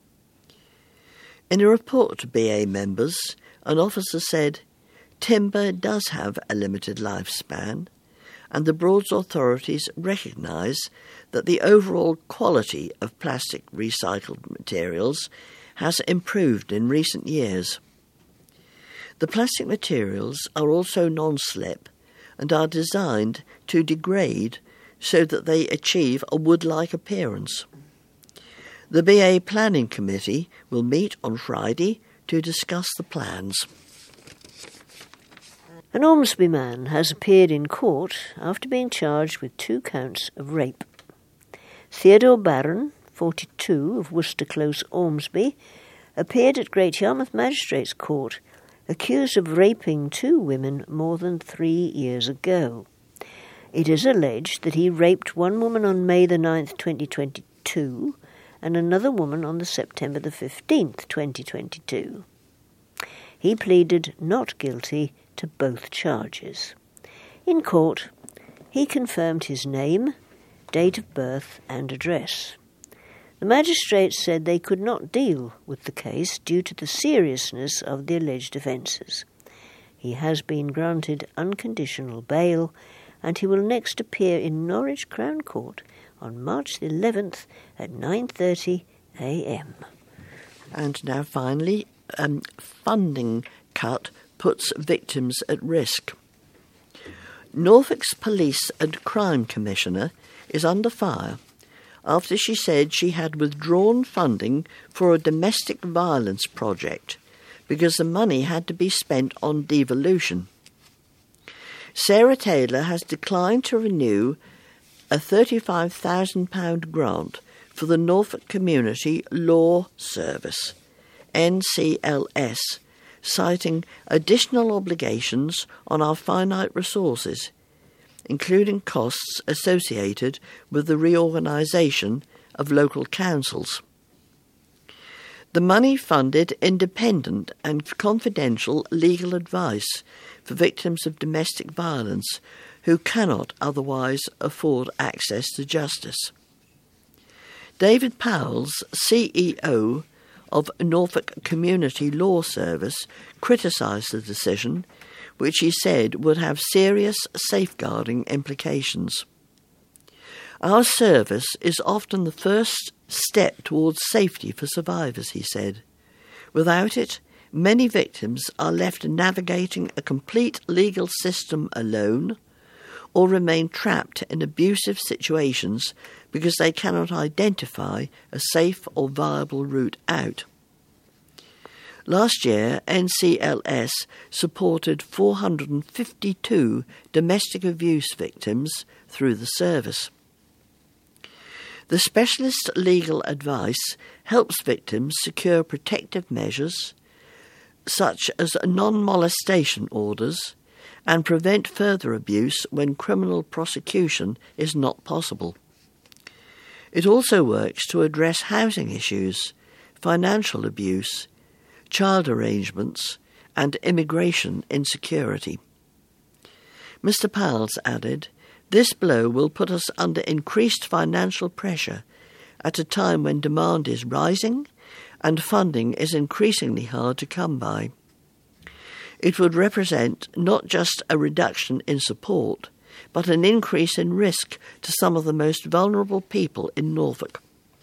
In a report to B A members, an officer said, "Timber does have a limited lifespan, and the Broads authorities recognise that the overall quality of plastic recycled materials has improved in recent years. The plastic materials are also non-slip and are designed to degrade so that they achieve a wood-like appearance." The B A Planning Committee will meet on Friday to discuss the plans. An Ormsby man has appeared in court after being charged with two counts of rape. Theodore Barron, forty-two, of Worcester Close, Ormsby, appeared at Great Yarmouth Magistrates' Court accused of raping two women more than three years ago. It is alleged that he raped one woman on May the ninth, twenty twenty-two, and another woman on the September the fifteenth, twenty twenty-two. He pleaded not guilty to both charges. In court, he confirmed his name, date of birth and address. The magistrates said they could not deal with the case due to the seriousness of the alleged offences. He has been granted unconditional bail, and he will next appear in Norwich Crown Court on March the eleventh at nine thirty a m. And now finally, um, funding cut puts victims at risk. Norfolk's Police and Crime Commissioner is under fire after she said she had withdrawn funding for a domestic violence project because the money had to be spent on devolution. Sarah Taylor has declined to renew a thirty-five thousand pounds grant for the Norfolk Community Law Service, N C L S, citing additional obligations on our finite resources, including costs associated with the reorganisation of local councils. The money funded independent and confidential legal advice for victims of domestic violence who cannot otherwise afford access to justice. David Powells, C E O of Norfolk Community Law Service, criticised the decision, which he said would have serious safeguarding implications. Our service is often the first step towards safety for survivors, he said. Without it, many victims are left navigating a complete legal system alone, or remain trapped in abusive situations because they cannot identify a safe or viable route out. Last year, N C L S supported four hundred fifty-two domestic abuse victims through the service. The specialist legal advice helps victims secure protective measures, such as non-molestation orders, and prevent further abuse when criminal prosecution is not possible. It also works to address housing issues, financial abuse, child arrangements, and immigration insecurity. Mister Powells added, "This blow will put us under increased financial pressure at a time when demand is rising and funding is increasingly hard to come by. It would represent not just a reduction in support, but an increase in risk to some of the most vulnerable people in Norfolk."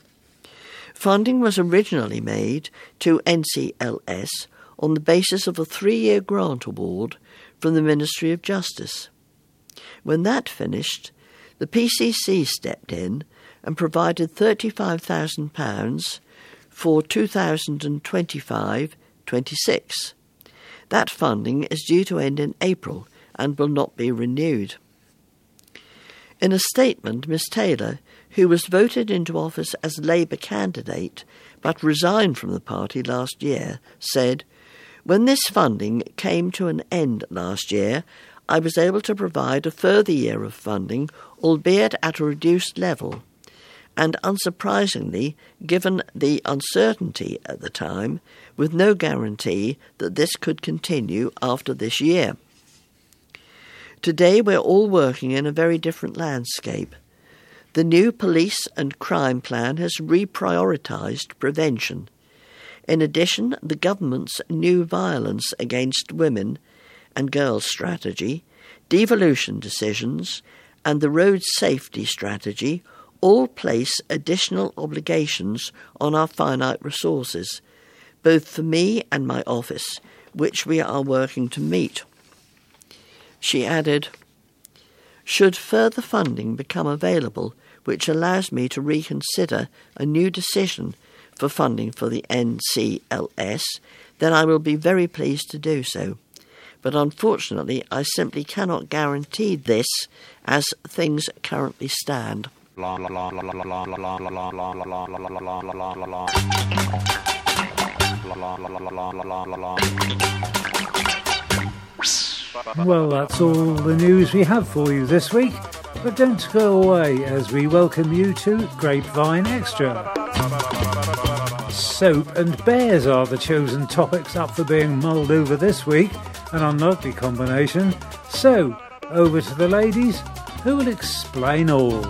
Funding was originally made to N C L S on the basis of a three-year grant award from the Ministry of Justice. When that finished, the P C C stepped in and provided thirty-five thousand pounds for two thousand twenty-five twenty-six. That funding is due to end in April and will not be renewed. In a statement, Miss Taylor, who was voted into office as Labour candidate but resigned from the party last year, said, "When this funding came to an end last year, I was able to provide a further year of funding, albeit at a reduced level, and unsurprisingly, given the uncertainty at the time, with no guarantee that this could continue after this year. Today we're all working in a very different landscape. The new police and crime plan has reprioritised prevention. In addition, the government's new violence against women and girls strategy, devolution decisions, and the road safety strategy all place additional obligations on our finite resources, both for me and my office, which we are working to meet. She added, should further funding become available which allows me to reconsider a new decision for funding for the N C L S, then I will be very pleased to do so. But unfortunately, I simply cannot guarantee this as things currently stand. Well, that's all the news we have for you this week, but don't go away as we welcome you to Grapevine Extra. Soap and bears are the chosen topics up for being mulled over this week, an unlikely combination. So, over to the ladies, who will explain all.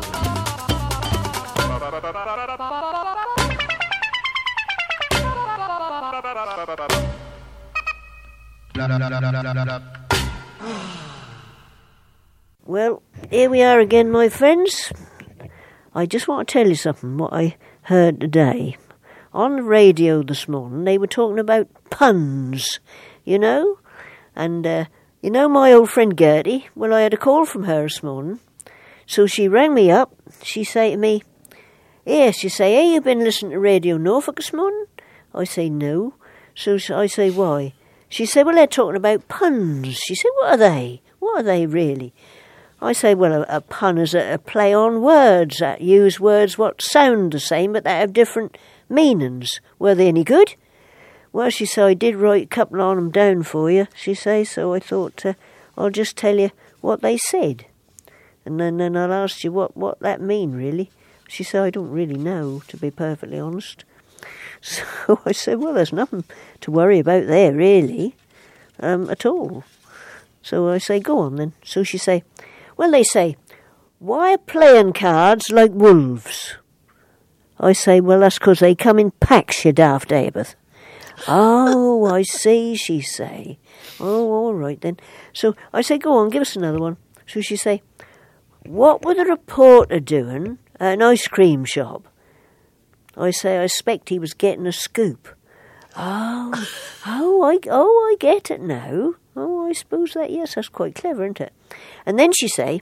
Well, here we are again, my friends. I just want to tell you something, what I heard today. On the radio this morning, they were talking about puns, you know? And, uh, you know my old friend Gertie? Well, I had a call from her this morning. So she rang me up. She say to me, yes, she say, hey, you been listening to Radio Norfolk this morning? I say, no. So I say, why? She said, well, they're talking about puns. She said, what are they? What are they really? I say, well, a, a pun is a, a play on words that use words what sound the same but that have different meanings. Were they any good? Well, she said, I did write a couple on them down for you, she says, so I thought uh, I'll just tell you what they said. And then, then I'll ask you what, what that mean, really. She said, I don't really know, to be perfectly honest. So I said, well, there's nothing to worry about there, really, um, at all. So I say, go on then. So she say, well, they say, why are playing cards like wolves? I say, well, that's 'cause they come in packs, you daft Abeth. Oh, I see, she say. Oh, all right then. So I say, go on, give us another one. So she say, what were the reporter doing at an ice cream shop? I say, I expect he was getting a scoop. Oh, oh, I, oh, I get it now. Oh, I suppose that, yes, that's quite clever, isn't it? And then she say,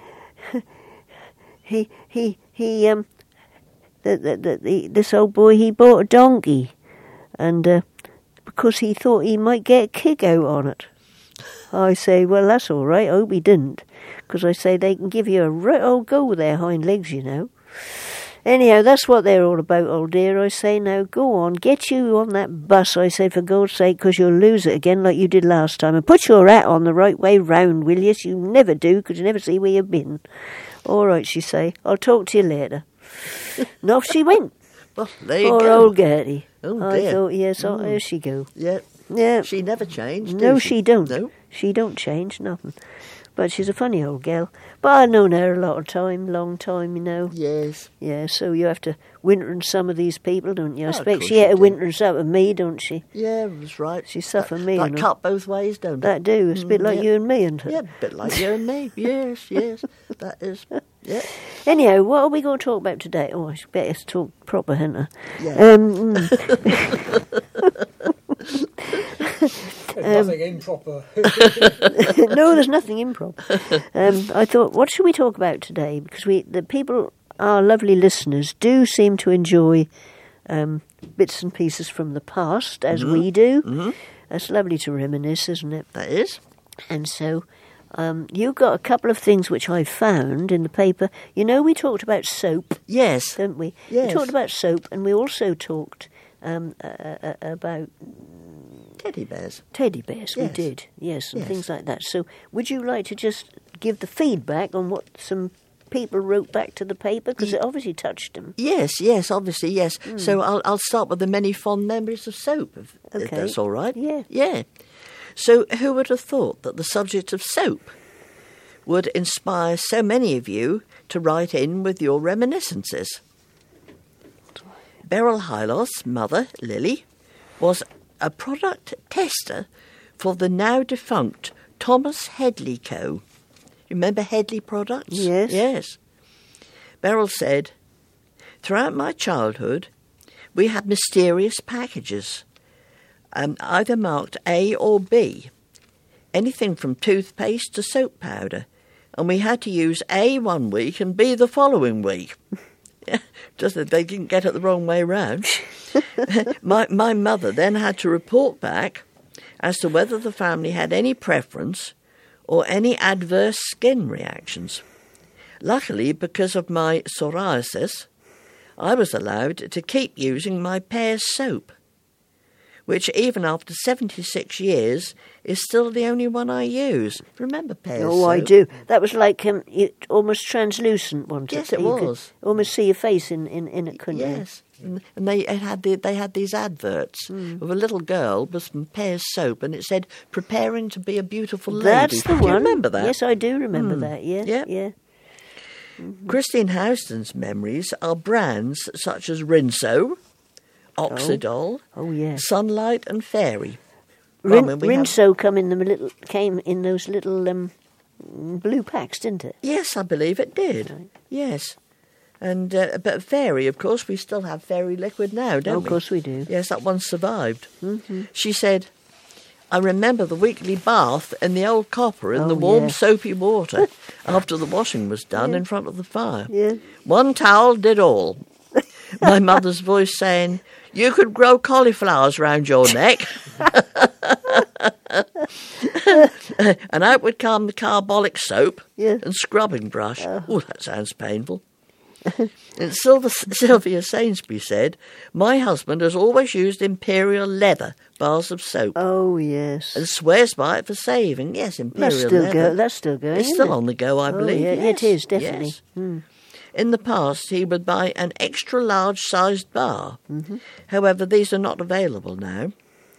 he, he, he, um, the, the, the, the, this old boy, he bought a donkey, and uh, because he thought he might get a kick out on it. I say, well, that's all right. I hope he didn't, because I say they can give you a right old go with their hind legs, you know. Anyhow, that's what they're all about, old dear. I say, now go on, get you on that bus, I say, for God's sake, because you'll lose it again like you did last time. And put your hat on the right way round, will you? You never do, because you never see where you've been. All right, she say, I'll talk to you later. And off she went. Well, there you Poor go. old Gertie. Oh, I dear. thought, yes, oh, Mm. there she go. Yeah. Yeah. She never changed, No, did she don't. No. She don't change, nothing. But she's a funny old girl. But I've known her a lot of time, long time, you know. Yes. Yeah, so you have to winter in some of these people, don't you? I Oh, of expect course she had you to do. winter in some of me, don't she? Yeah, that's right. She suffered that, me, That you know. cut both ways, don't it? That do. It's a bit Mm, like yeah. you and me, isn't it? Yeah, a bit like you and me. Yes, yes. That is. Yeah. Anyhow, what are we going to talk about today? Oh, I better talk proper, hadn't I? Yeah. Um, mm. There's nothing improper. No, there's nothing improper. Um, I thought, what should we talk about today? Because we, the people, our lovely listeners, do seem to enjoy um, bits and pieces from the past, as Mm-hmm. we do. Mm-hmm. It's lovely to reminisce, isn't it? That is. And so, um, you got a couple of things which I found in the paper. You know, we talked about soap, Yes. don't we? Yes. We talked about soap, and we also talked um, uh, uh, about Teddy bears. teddy bears. We Yes. did, yes, and Yes. things like that. So, would you like to just give the feedback on what some people wrote back to the paper? Because it obviously touched them. Yes, yes, obviously, yes. So I'll I'll start with the many fond memories of soap, if, if Okay. that's all right. Yeah. Yeah. So who would have thought that the subject of soap would inspire so many of you to write in with your reminiscences. Beryl Hylos' mother, Lily, was a product tester for the now-defunct Thomas Headley Co. You remember Headley Products? Yes. Yes. Beryl said, throughout my childhood, we had mysterious packages, um, either marked A or B, anything from toothpaste to soap powder, and we had to use A one week and B the following week. Just that they didn't get it the wrong way round. my, my mother then had to report back as to whether the family had any preference or any adverse skin reactions. Luckily, because of my psoriasis, I was allowed to keep using my Pears soap, which even after seventy-six years is still the only one I use. Remember Pears Oh, soap? I do. That was like um, it, almost translucent, wasn't it? Yes, it You could was. almost see your face in, in, in it, couldn't you? Yes, and and they it had the, they had these adverts Hmm. of a little girl with some Pears soap, and it said "preparing to be a beautiful lady." That's the do one. you remember that? Yes, I do remember Mm. that. Yeah, Yep. yeah. Christine Houston's memories are brands such as Rinso, Oxidol, Oh, yeah. Sunlight, and Fairy. Well, I Rin- mean, we have- Rinso come in the little came in those little um, blue packs, didn't it? Yes, I believe it did. Right. Yes. And uh, but Fairy, of course, we still have Fairy liquid now, don't Oh, we? of course we do. Yes, that one survived. Mm-hmm. She said, I remember the weekly bath in the old copper in Oh, the warm yeah. soapy water after the washing was done in front of the fire. Yeah. One towel did all. My mother's voice saying, you could grow cauliflowers round your neck. And out would come the carbolic soap Yeah. and scrubbing brush. Oh, that sounds painful. And Sylvia, Sylvia Sainsbury said, my husband has always used Imperial leather bars of soap Oh, yes. and swears by it for saving. Yes, Imperial That's still leather. go. That's still going. It's isn't still it? on the go, I Oh, believe. yeah, yes. it is, definitely. Yes. Hmm. In the past, he would buy an extra large sized bar. Mm-hmm. However, these are not available now.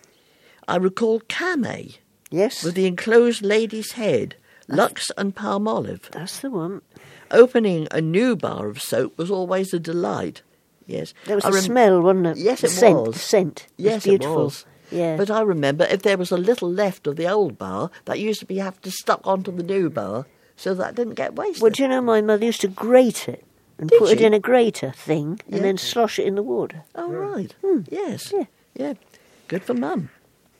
I recall Camay Yes, with the enclosed lady's head, Lux and Palmolive. that's the one. Opening a new bar of soap was always a delight. Yes. There was I a rem- smell, wasn't it? Yes, the it scent, was. The scent. Yes, it was beautiful. it was. Yeah. But I remember if there was a little left of the old bar, that used to be have to stuck onto the new bar so that didn't get wasted. Well, do you know, my mother used to grate it and Did put it she? in a grater thing and Yeah. then slosh it in the water. Oh, right. Yes. Yeah. Yeah. Good for Mum.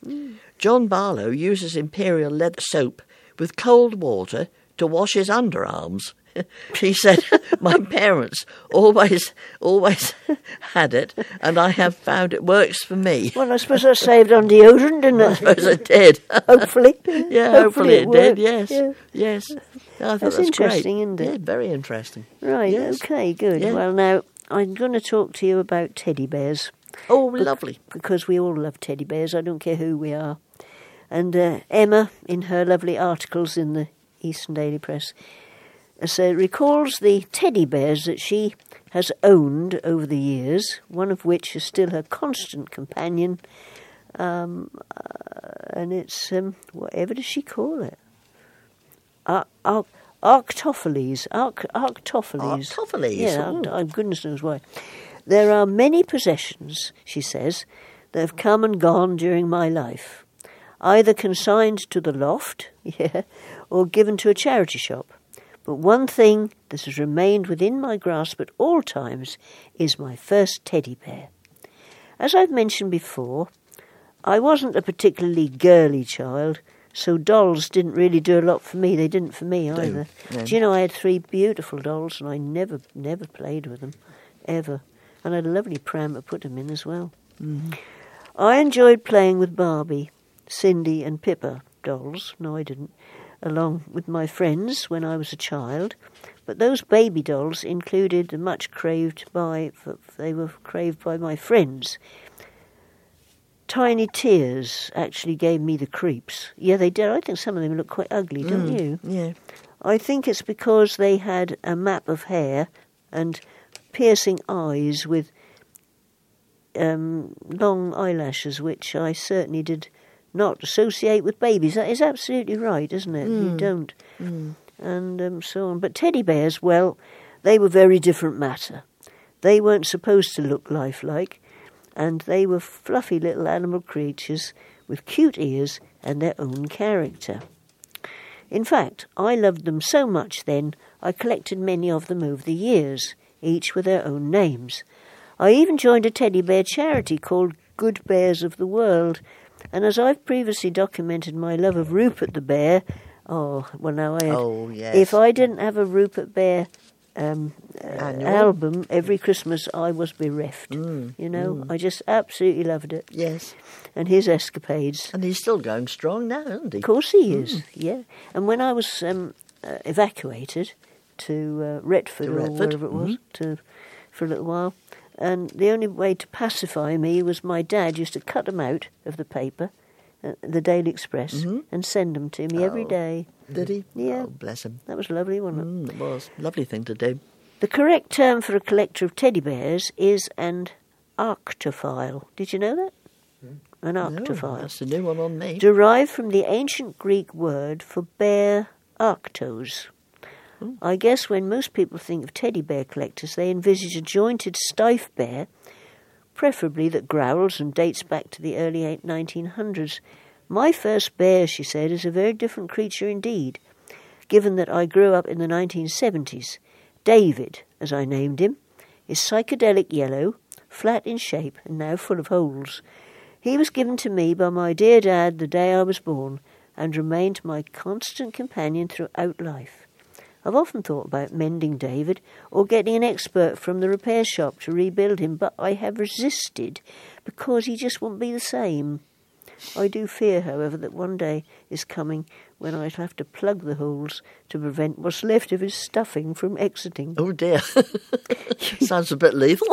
John Barlow uses Imperial leather soap with cold water to wash his underarms. He said, my parents always, always had it, and I have found it works for me. Well, I suppose I saved on deodorant, didn't I I? suppose it did. Hopefully. Yeah, hopefully, it, did, worked. yes. Yeah. Yes. I thought That's that's interesting, great. isn't it? Yeah, very interesting. Right, Yes. okay, good. Yeah. Well, now, I'm going to talk to you about teddy bears. Oh, lovely. Because we all love teddy bears, I don't care who we are. And uh, Emma, in her lovely articles in the Eastern Daily Press, uh, so recalls the teddy bears that she has owned over the years, one of which is still her constant companion, um, uh, and it's, um, whatever does she call it? Ar- Ar- Arctophiles. Arc- Arctophiles. Arctophiles, Yeah, ooh. Arct- goodness knows why. There are many possessions, she says, that have come and gone during my life, either consigned to the loft, yeah, or given to a charity shop. But one thing that has remained within my grasp at all times is my first teddy bear. As I've mentioned before, I wasn't a particularly girly child, so dolls didn't really do a lot for me. They didn't for me either. no. Do you know, I had three beautiful dolls, and I never, never played with them, ever. And I had a lovely pram to put them in as well. Mm-hmm. I enjoyed playing with Barbie, Cindy and Pippa dolls. No, I didn't. Along with my friends when I was a child. But those baby dolls included much craved by, they were craved by my friends. Tiny Tears actually gave me the creeps. Yeah, they did. I think some of them look quite ugly, don't Mm, you? Yeah. I think it's because they had a map of hair and piercing eyes with um, long eyelashes, which I certainly did not associate with babies. That is absolutely right, isn't it? You don't. and um, so on. But teddy bears, well, they were very different matter. They weren't supposed to look lifelike, and they were fluffy little animal creatures with cute ears and their own character. In fact, I loved them so much then, I collected many of them over the years, each with their own names. I even joined a teddy bear charity called Good Bears of the World, and as I've previously documented my love of Rupert the Bear, oh, well now I had, Oh, yes. if I didn't have a Rupert Bear um, uh, Annual. album every Christmas, I was bereft. Mm, you know, I just absolutely loved it. Yes. And his escapades. And he's still going strong now, isn't he? Of course he is, yeah. And when I was um, uh, evacuated to uh, Retford, To or Retford, wherever it was, to, for a little while, and the only way to pacify me was my dad used to cut them out of the paper, uh, the Daily Express, Mhm. and send them to me every Oh. day. Did he? Yeah. Oh, bless him. That was lovely, wasn't it? Mm, it was. Lovely thing to do. The correct term for a collector of teddy bears is an arctophile. Did you know that? An No, arctophile. that's a new one on me. Derived from the ancient Greek word for bear, arctos. I guess when most people think of teddy bear collectors, they envisage a jointed, stiff bear, preferably that growls and dates back to the early nineteen hundreds. My first bear, she said, is a very different creature indeed, given that I grew up in the nineteen seventies. David, as I named him, is psychedelic yellow, flat in shape, and now full of holes. He was given to me by my dear dad the day I was born, and remained my constant companion throughout life. I've often thought about mending David or getting an expert from the repair shop to rebuild him, but I have resisted because he just won't be the same. I do fear, however, that one day is coming when I shall have to plug the holes to prevent what's left of his stuffing from exiting. Oh, dear. Sounds a bit lethal.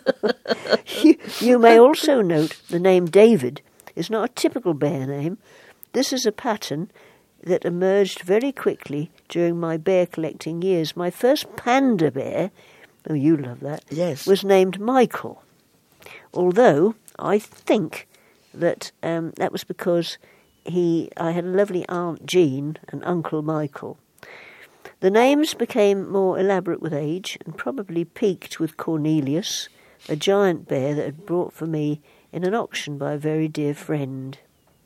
you, you may also note the name David is not a typical bear name. This is a pattern that emerged very quickly during my bear collecting years. My first panda bear, oh, you love that, Yes. was named Michael. Although I think that um, that was because he, I had a lovely Aunt Jean and Uncle Michael. The names became more elaborate with age and probably peaked with Cornelius, a giant bear that had brought for me in an auction by a very dear friend.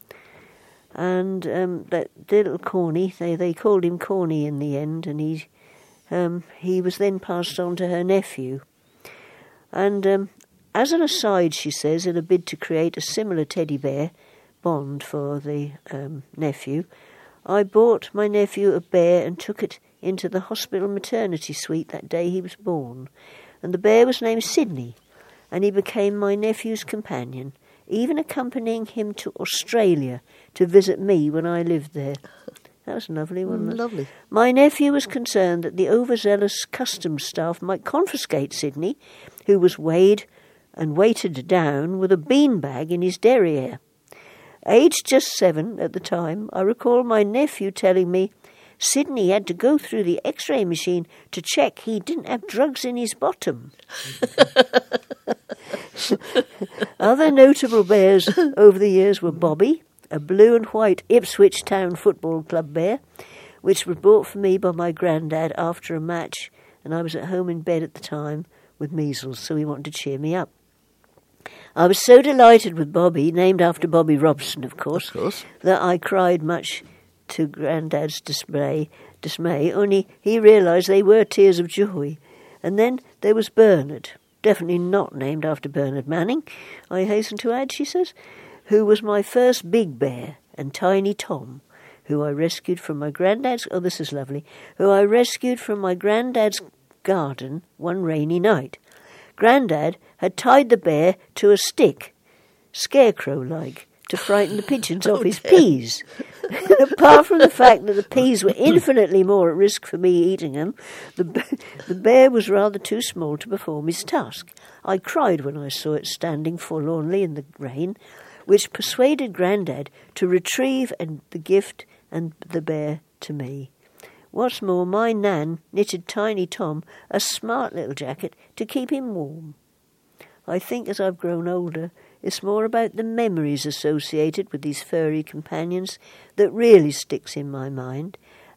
And um, that dear little Corny, they, they called him Corny in the end, and he um, he was then passed on to her nephew. And um, as an aside, she says, in a bid to create a similar teddy bear bond for the um, nephew, I bought my nephew a bear and took it into the hospital maternity suite that day he was born. And the bear was named Sydney, and he became my nephew's companion, even accompanying him to Australia to visit me when I lived there. That was lovely, wasn't it? Lovely. My nephew was concerned that the overzealous customs staff might confiscate Sydney, who was weighed and weighted down with a beanbag in his derriere. Aged just seven at the time, I recall my nephew telling me Sydney had to go through the X-ray machine to check he didn't have drugs in his bottom. Other notable bears over the years were Bobby, a blue and white Ipswich Town Football Club bear, which was bought for me by my granddad after a match, and I was at home in bed at the time with measles, so he wanted to cheer me up. I was so delighted with Bobby, named after Bobby Robson, of course, Of course. that I cried much to Grandad's dismay, dismay, only he realised they were tears of joy. And then there was Bernard, definitely not named after Bernard Manning, I hasten to add, she says, who was my first big bear, and Tiny Tom, who I rescued from my granddad's, oh, this is lovely, who I rescued from my granddad's garden one rainy night. Grandad had tied the bear to a stick, scarecrow-like, to frighten the pigeons off his peas. Apart from the fact that the peas were infinitely more at risk for me eating them, the, the bear was rather too small to perform his task. I cried when I saw it standing forlornly in the rain, which persuaded Grandad to retrieve and the gift and the bear to me. What's more, my Nan knitted Tiny Tom a smart little jacket to keep him warm. I think as I've grown older, it's more about the memories associated with these furry companions that really sticks in my mind,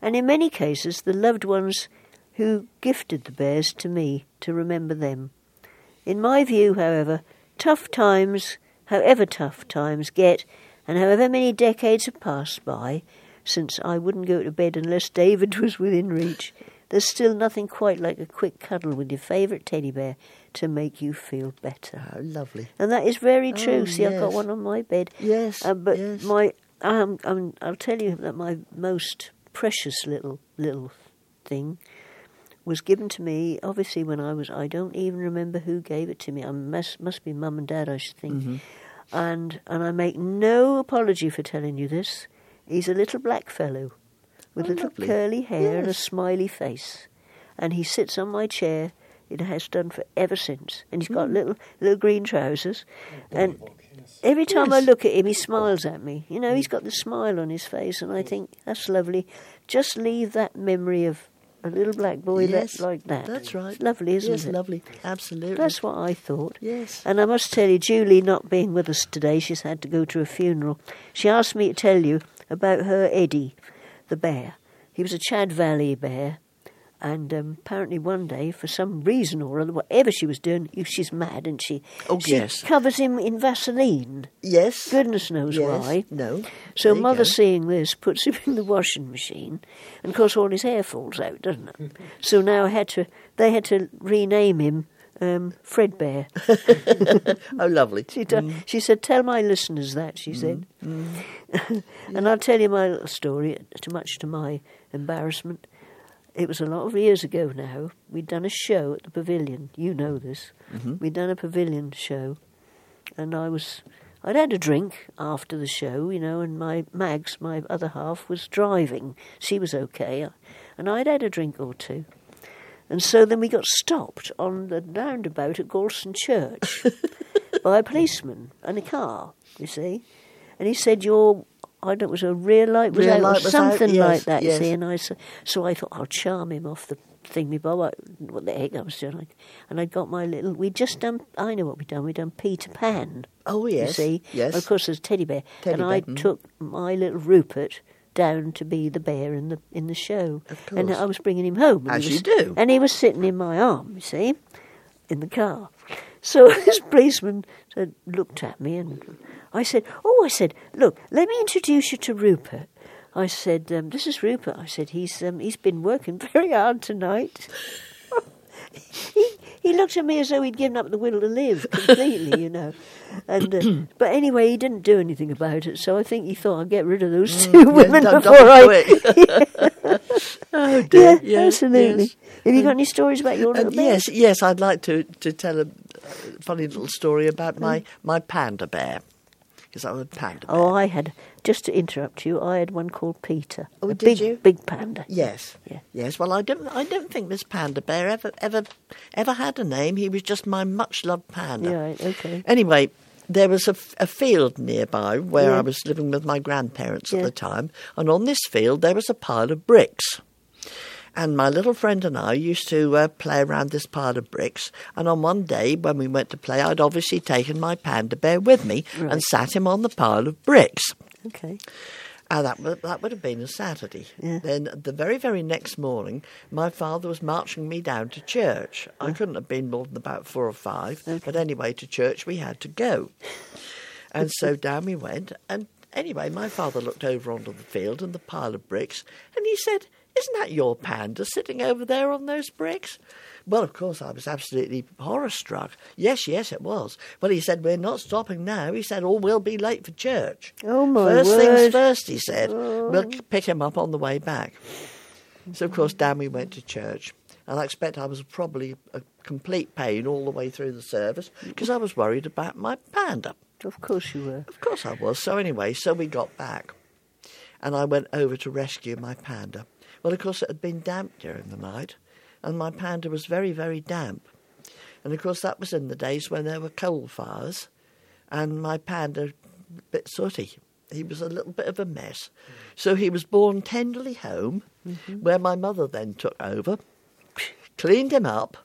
and in many cases the loved ones who gifted the bears to me to remember them. In my view, however, tough times, however tough times get, and however many decades have passed by, since I wouldn't go to bed unless David was within reach, there's still nothing quite like a quick cuddle with your favourite teddy bear to make you feel better. Oh, lovely. And that is very true. Oh, See, yes. I've got one on my bed. Yes, Uh, but yes. my, um, um, I'll tell you that my most precious little little thing was given to me, obviously, when I was, I don't even remember who gave it to me. I must, must be Mum and Dad, I should think. Mm-hmm. And and I make no apology for telling you this. He's a little black fellow with Oh, little lovely. curly hair and a Yes. smiley face. And he sits on my chair. It has done for ever since. And he's got Mm. little little green trousers. And every time I Yes. look at him, he smiles at me. You know, he's got the smile on his face, and I think, that's lovely. Just leave that memory of a little black boy Yes, that, like that. that's right. It's lovely, isn't yes, it? lovely. Absolutely. That's what I thought. Yes. And I must tell you, Julie not being with us today, she's had to go to a funeral. She asked me to tell you about her Eddie, the bear. He was a Chad Valley bear. And um, apparently one day, for some reason or other, whatever she was doing, you- she's mad, and she, Oh, she yes. covers him in Vaseline. Yes. Goodness knows Yes. why. No. So There you Mother, go. seeing this, puts him in the washing machine, and of course all his hair falls out, doesn't it? So now I had to, they had to rename him um, Fredbear. Oh, lovely. She, t- she said, "Tell my listeners that," she said. And I'll tell you my little story, too much to my embarrassment. It was a lot of years ago now. We'd done a show at the Pavilion. You know this. We'd done a Pavilion show. And I was... I'd had a drink after the show, you know, and my Mags, my other half, was driving. She was okay. And I'd had a drink or two. And so then we got stopped on the roundabout at Galston Church by a policeman and a car, you see. And he said, "You're..." I don't know, it was a rear light was Rear out light or was something out, yes, like that, yes. you see. And I said, so I thought, I'll charm him off the thingy bob. I, what the heck I was doing. I, and I got my little... We'd just done... I know what we'd done. We'd done Peter Pan. Oh, yes. You see? Yes. Of course, there's Teddy Bear. Teddy and I Bear, mm. took my little Rupert down to be the bear in the in the show. Of And course. I was bringing him home. and As he you was- do. And he was sitting in my arm, you see, in the car. So this policeman said, looked at me, and I said, "Oh," I said, "look, let me introduce you to Rupert." I said, um, "This is Rupert." I said, "He's um, he's been working very hard tonight." he he looked at me as though he'd given up the will to live completely, you know. And uh, but anyway, he didn't do anything about it. So I think he thought I'd get rid of those two women done- before done I. quick. Oh, dear. Yeah, Yes, absolutely. yes. Have you got any stories about your Uh, little bear? yes, yes, I'd like to, to tell a uh, funny little story about my, my panda bear. Because I was a panda bear. Oh, I had, just to interrupt you, I had one called Peter. Oh, a did big, you? big panda. Yes. Yeah. Yes. Well, I don't. I don't think this panda bear ever, ever, ever had a name. He was just my much loved panda. Yeah, right, okay. Anyway, there was a, f- a field nearby where Yeah. I was living with my grandparents at Yeah. the time, and on this field there was a pile of bricks. And my little friend and I used to uh, play around this pile of bricks. And on one day when we went to play, I'd obviously taken my panda bear with me Right. and sat him on the pile of bricks. Okay. And that would, that would have been a Saturday. Yeah. Then the very, very next morning, my father was marching me down to church. I couldn't have been more than about four or five. But anyway, to church we had to go. And so down we went. And anyway, my father looked over onto the field and the pile of bricks. And he said, "Isn't that your panda sitting over there on those bricks?" Well, of course, I was absolutely horror-struck. Yes, yes, it was. Well, he said, "We're not stopping now." He said, "Or we'll be late for church." Oh, my First word. things first, he said. We'll pick him up on the way back. So, of course, down we went to church. And I expect I was probably a complete pain all the way through the service because I was worried about my panda. Of course you were. Of course I was. So anyway, so we got back. And I went over to rescue my panda. Well, of course, it had been damp during the night. And my panda was very, very damp. And, of course, that was in the days when there were coal fires. And my panda, a bit sooty. He was a little bit of a mess. So he was borne tenderly home, where my mother then took over, cleaned him up,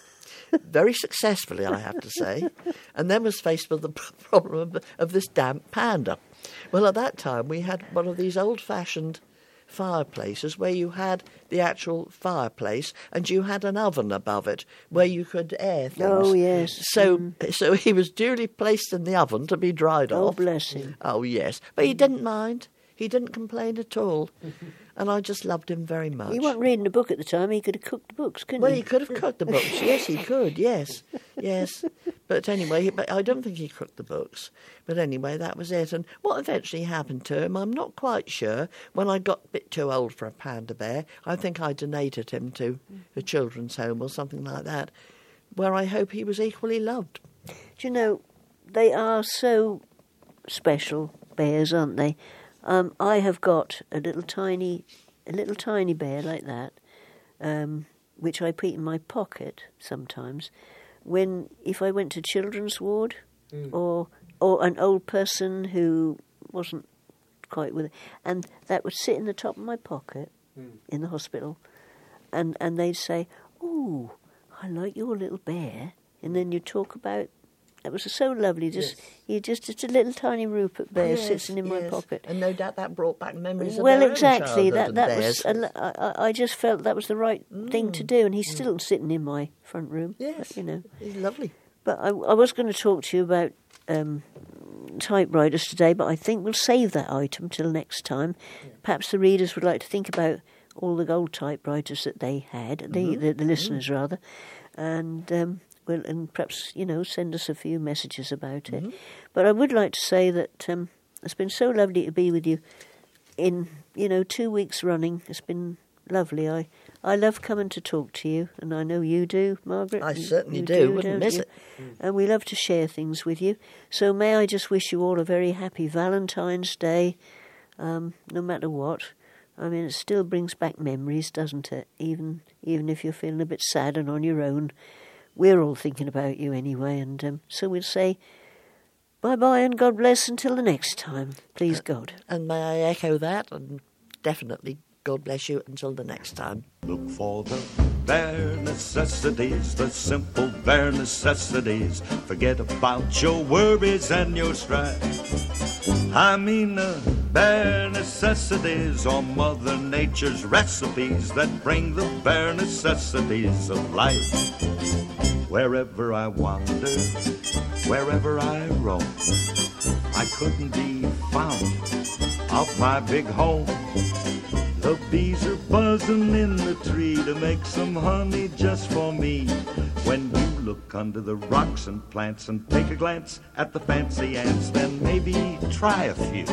very successfully, I have to say, and then was faced with the problem of, of this damp panda. Well, at that time, we had one of these old-fashioned fireplaces where you had the actual fireplace and you had an oven above it where you could air things. Oh, yes. So, Mm. so he was duly placed in the oven to be dried Oh, off. bless him. Oh, yes. But he didn't mind. He didn't complain at all. And I just loved him very much. He wasn't reading a book at the time. He could have cooked the books, couldn't Well, he? he could have cooked the books. Yes, he could. Yes, yes. But anyway, he- but I don't think he cooked the books. But anyway, that was it. And what eventually happened to him, I'm not quite sure. When I got a bit too old for a panda bear, I think I donated him to a children's home or something like that, where I hope he was equally loved. Do you know, they are so special, bears, aren't they? Um, I have got a little tiny, a little tiny bear like that, um, which I put in my pocket sometimes. When if I went to children's ward, Mm. or or an old person who wasn't quite with it, and that would sit in the top of my pocket Mm. in the hospital, and and they'd say, "Oh, I like your little bear," and then you talk about. That was so lovely. Just Yes. you just just a little tiny Rupert bear Yes, sitting in my yes. pocket. And no doubt that brought back memories of Well, their own exactly. childhood That and that was. theirs. and I, I I just felt that was the right thing to do, and he's still sitting in my front room. Yes, you know. he's lovely. But I, I was going to talk to you about um, typewriters today, but I think we'll save that item till next time. Perhaps the readers would like to think about all the old typewriters that they had, the, the, the listeners rather, and um, well, and perhaps you know send us a few messages about it. But I would like to say that um, it's been so lovely to be with you in you know two weeks running. It's been lovely. I I love coming to talk to you, and I know you do, Margaret. I You- certainly you do. Wouldn't don't miss you? it. And we love to share things with you. So may I just wish you all a very happy Valentine's Day, um, no matter what. I mean, it still brings back memories, doesn't it? Even even if you're feeling a bit sad and on your own, we're all thinking about you anyway. And um, so we'll say bye-bye and God bless until the next time. Please God. And may I echo that? And definitely, God bless you until the next time. Look for the bare necessities, the simple bare necessities. Forget about your worries and your strife. I mean the bare necessities or Mother Nature's recipes that bring the bare necessities of life. Wherever I wander, wherever I roam, I couldn't be found off my big home. The bees are buzzing in the tree to make some honey just for me. When you look under the rocks and plants and take a glance at the fancy ants, then maybe try a few.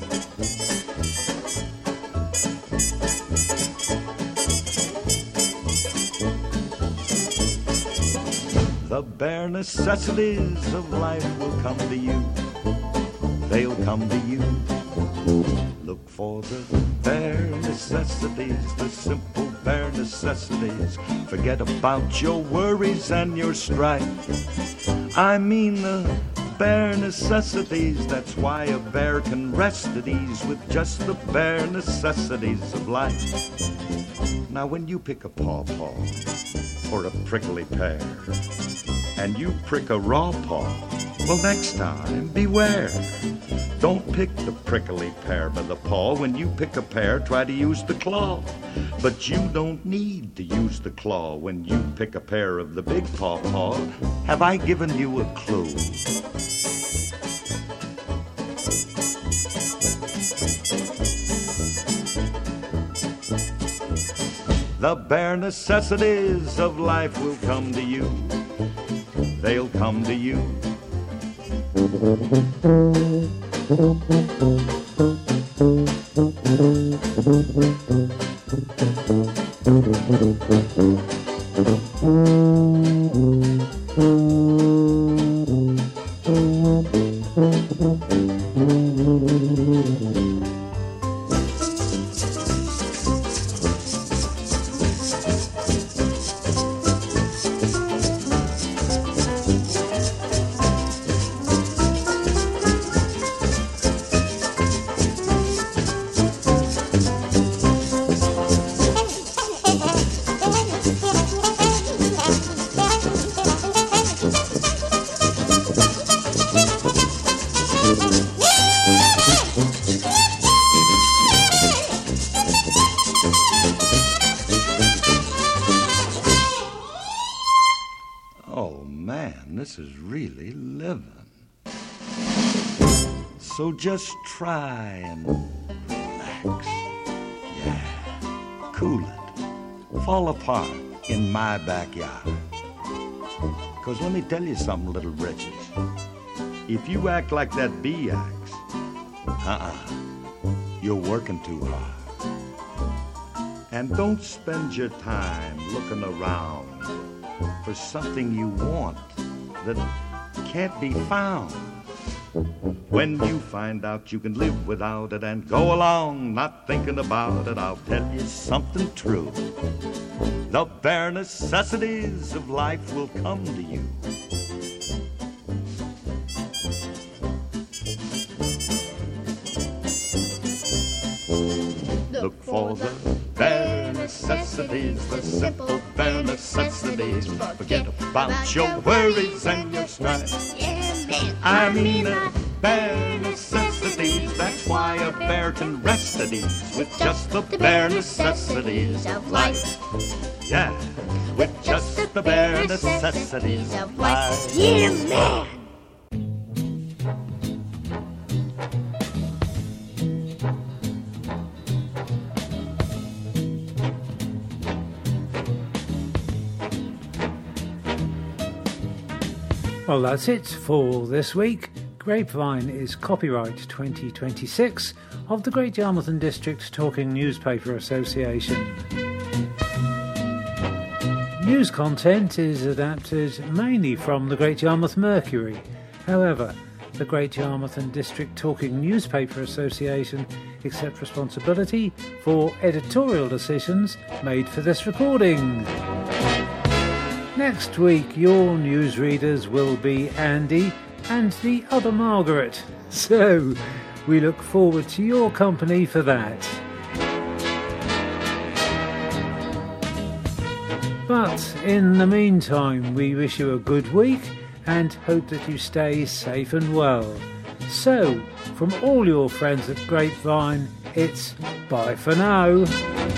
The bare necessities of life will come to you. They'll come to you. Look for the bare necessities, the simple bare necessities. Forget about your worries and your strife. I mean the bare necessities. That's why a bear can rest at ease with just the bare necessities of life. Now when you pick a pawpaw or a prickly pear and you prick a raw paw, well, next time beware. Don't pick the prickly pear by the paw. When you pick a pear, try to use the claw. But you don't need to use the claw when you pick a pear of the big pawpaw. Have I given you a clue? The bare necessities of life will come to you. They'll come to you. this is really living. So just try and relax. Yeah, cool it. Fall apart in my backyard. Because let me tell you something, little britches. If you act like that bee acts, uh-uh, you're working too hard. And don't spend your time looking around for something you want that can't be found. When you find out you can live without it and go along not thinking about it, I'll tell you something true. The bare necessities of life will come to you. Look for the bare necessities, the simple bare necessities. Forget about your worries and your strife. I mean the bare necessities. That's why a bear can rest at ease with just the bare necessities of life. Yeah, with just the bare necessities of life. Yeah, man! Well, that's it for this week. Grapevine is copyright twenty twenty-six of the Great Yarmouth and District Talking Newspaper Association. News content is adapted mainly from the Great Yarmouth Mercury. However, the Great Yarmouth and District Talking Newspaper Association accept responsibility for editorial decisions made for this recording. Next week, your newsreaders will be Andy and the other Margaret. So, we look forward to your company for that. But in the meantime, we wish you a good week and hope that you stay safe and well. So, from all your friends at Grapevine, it's bye for now.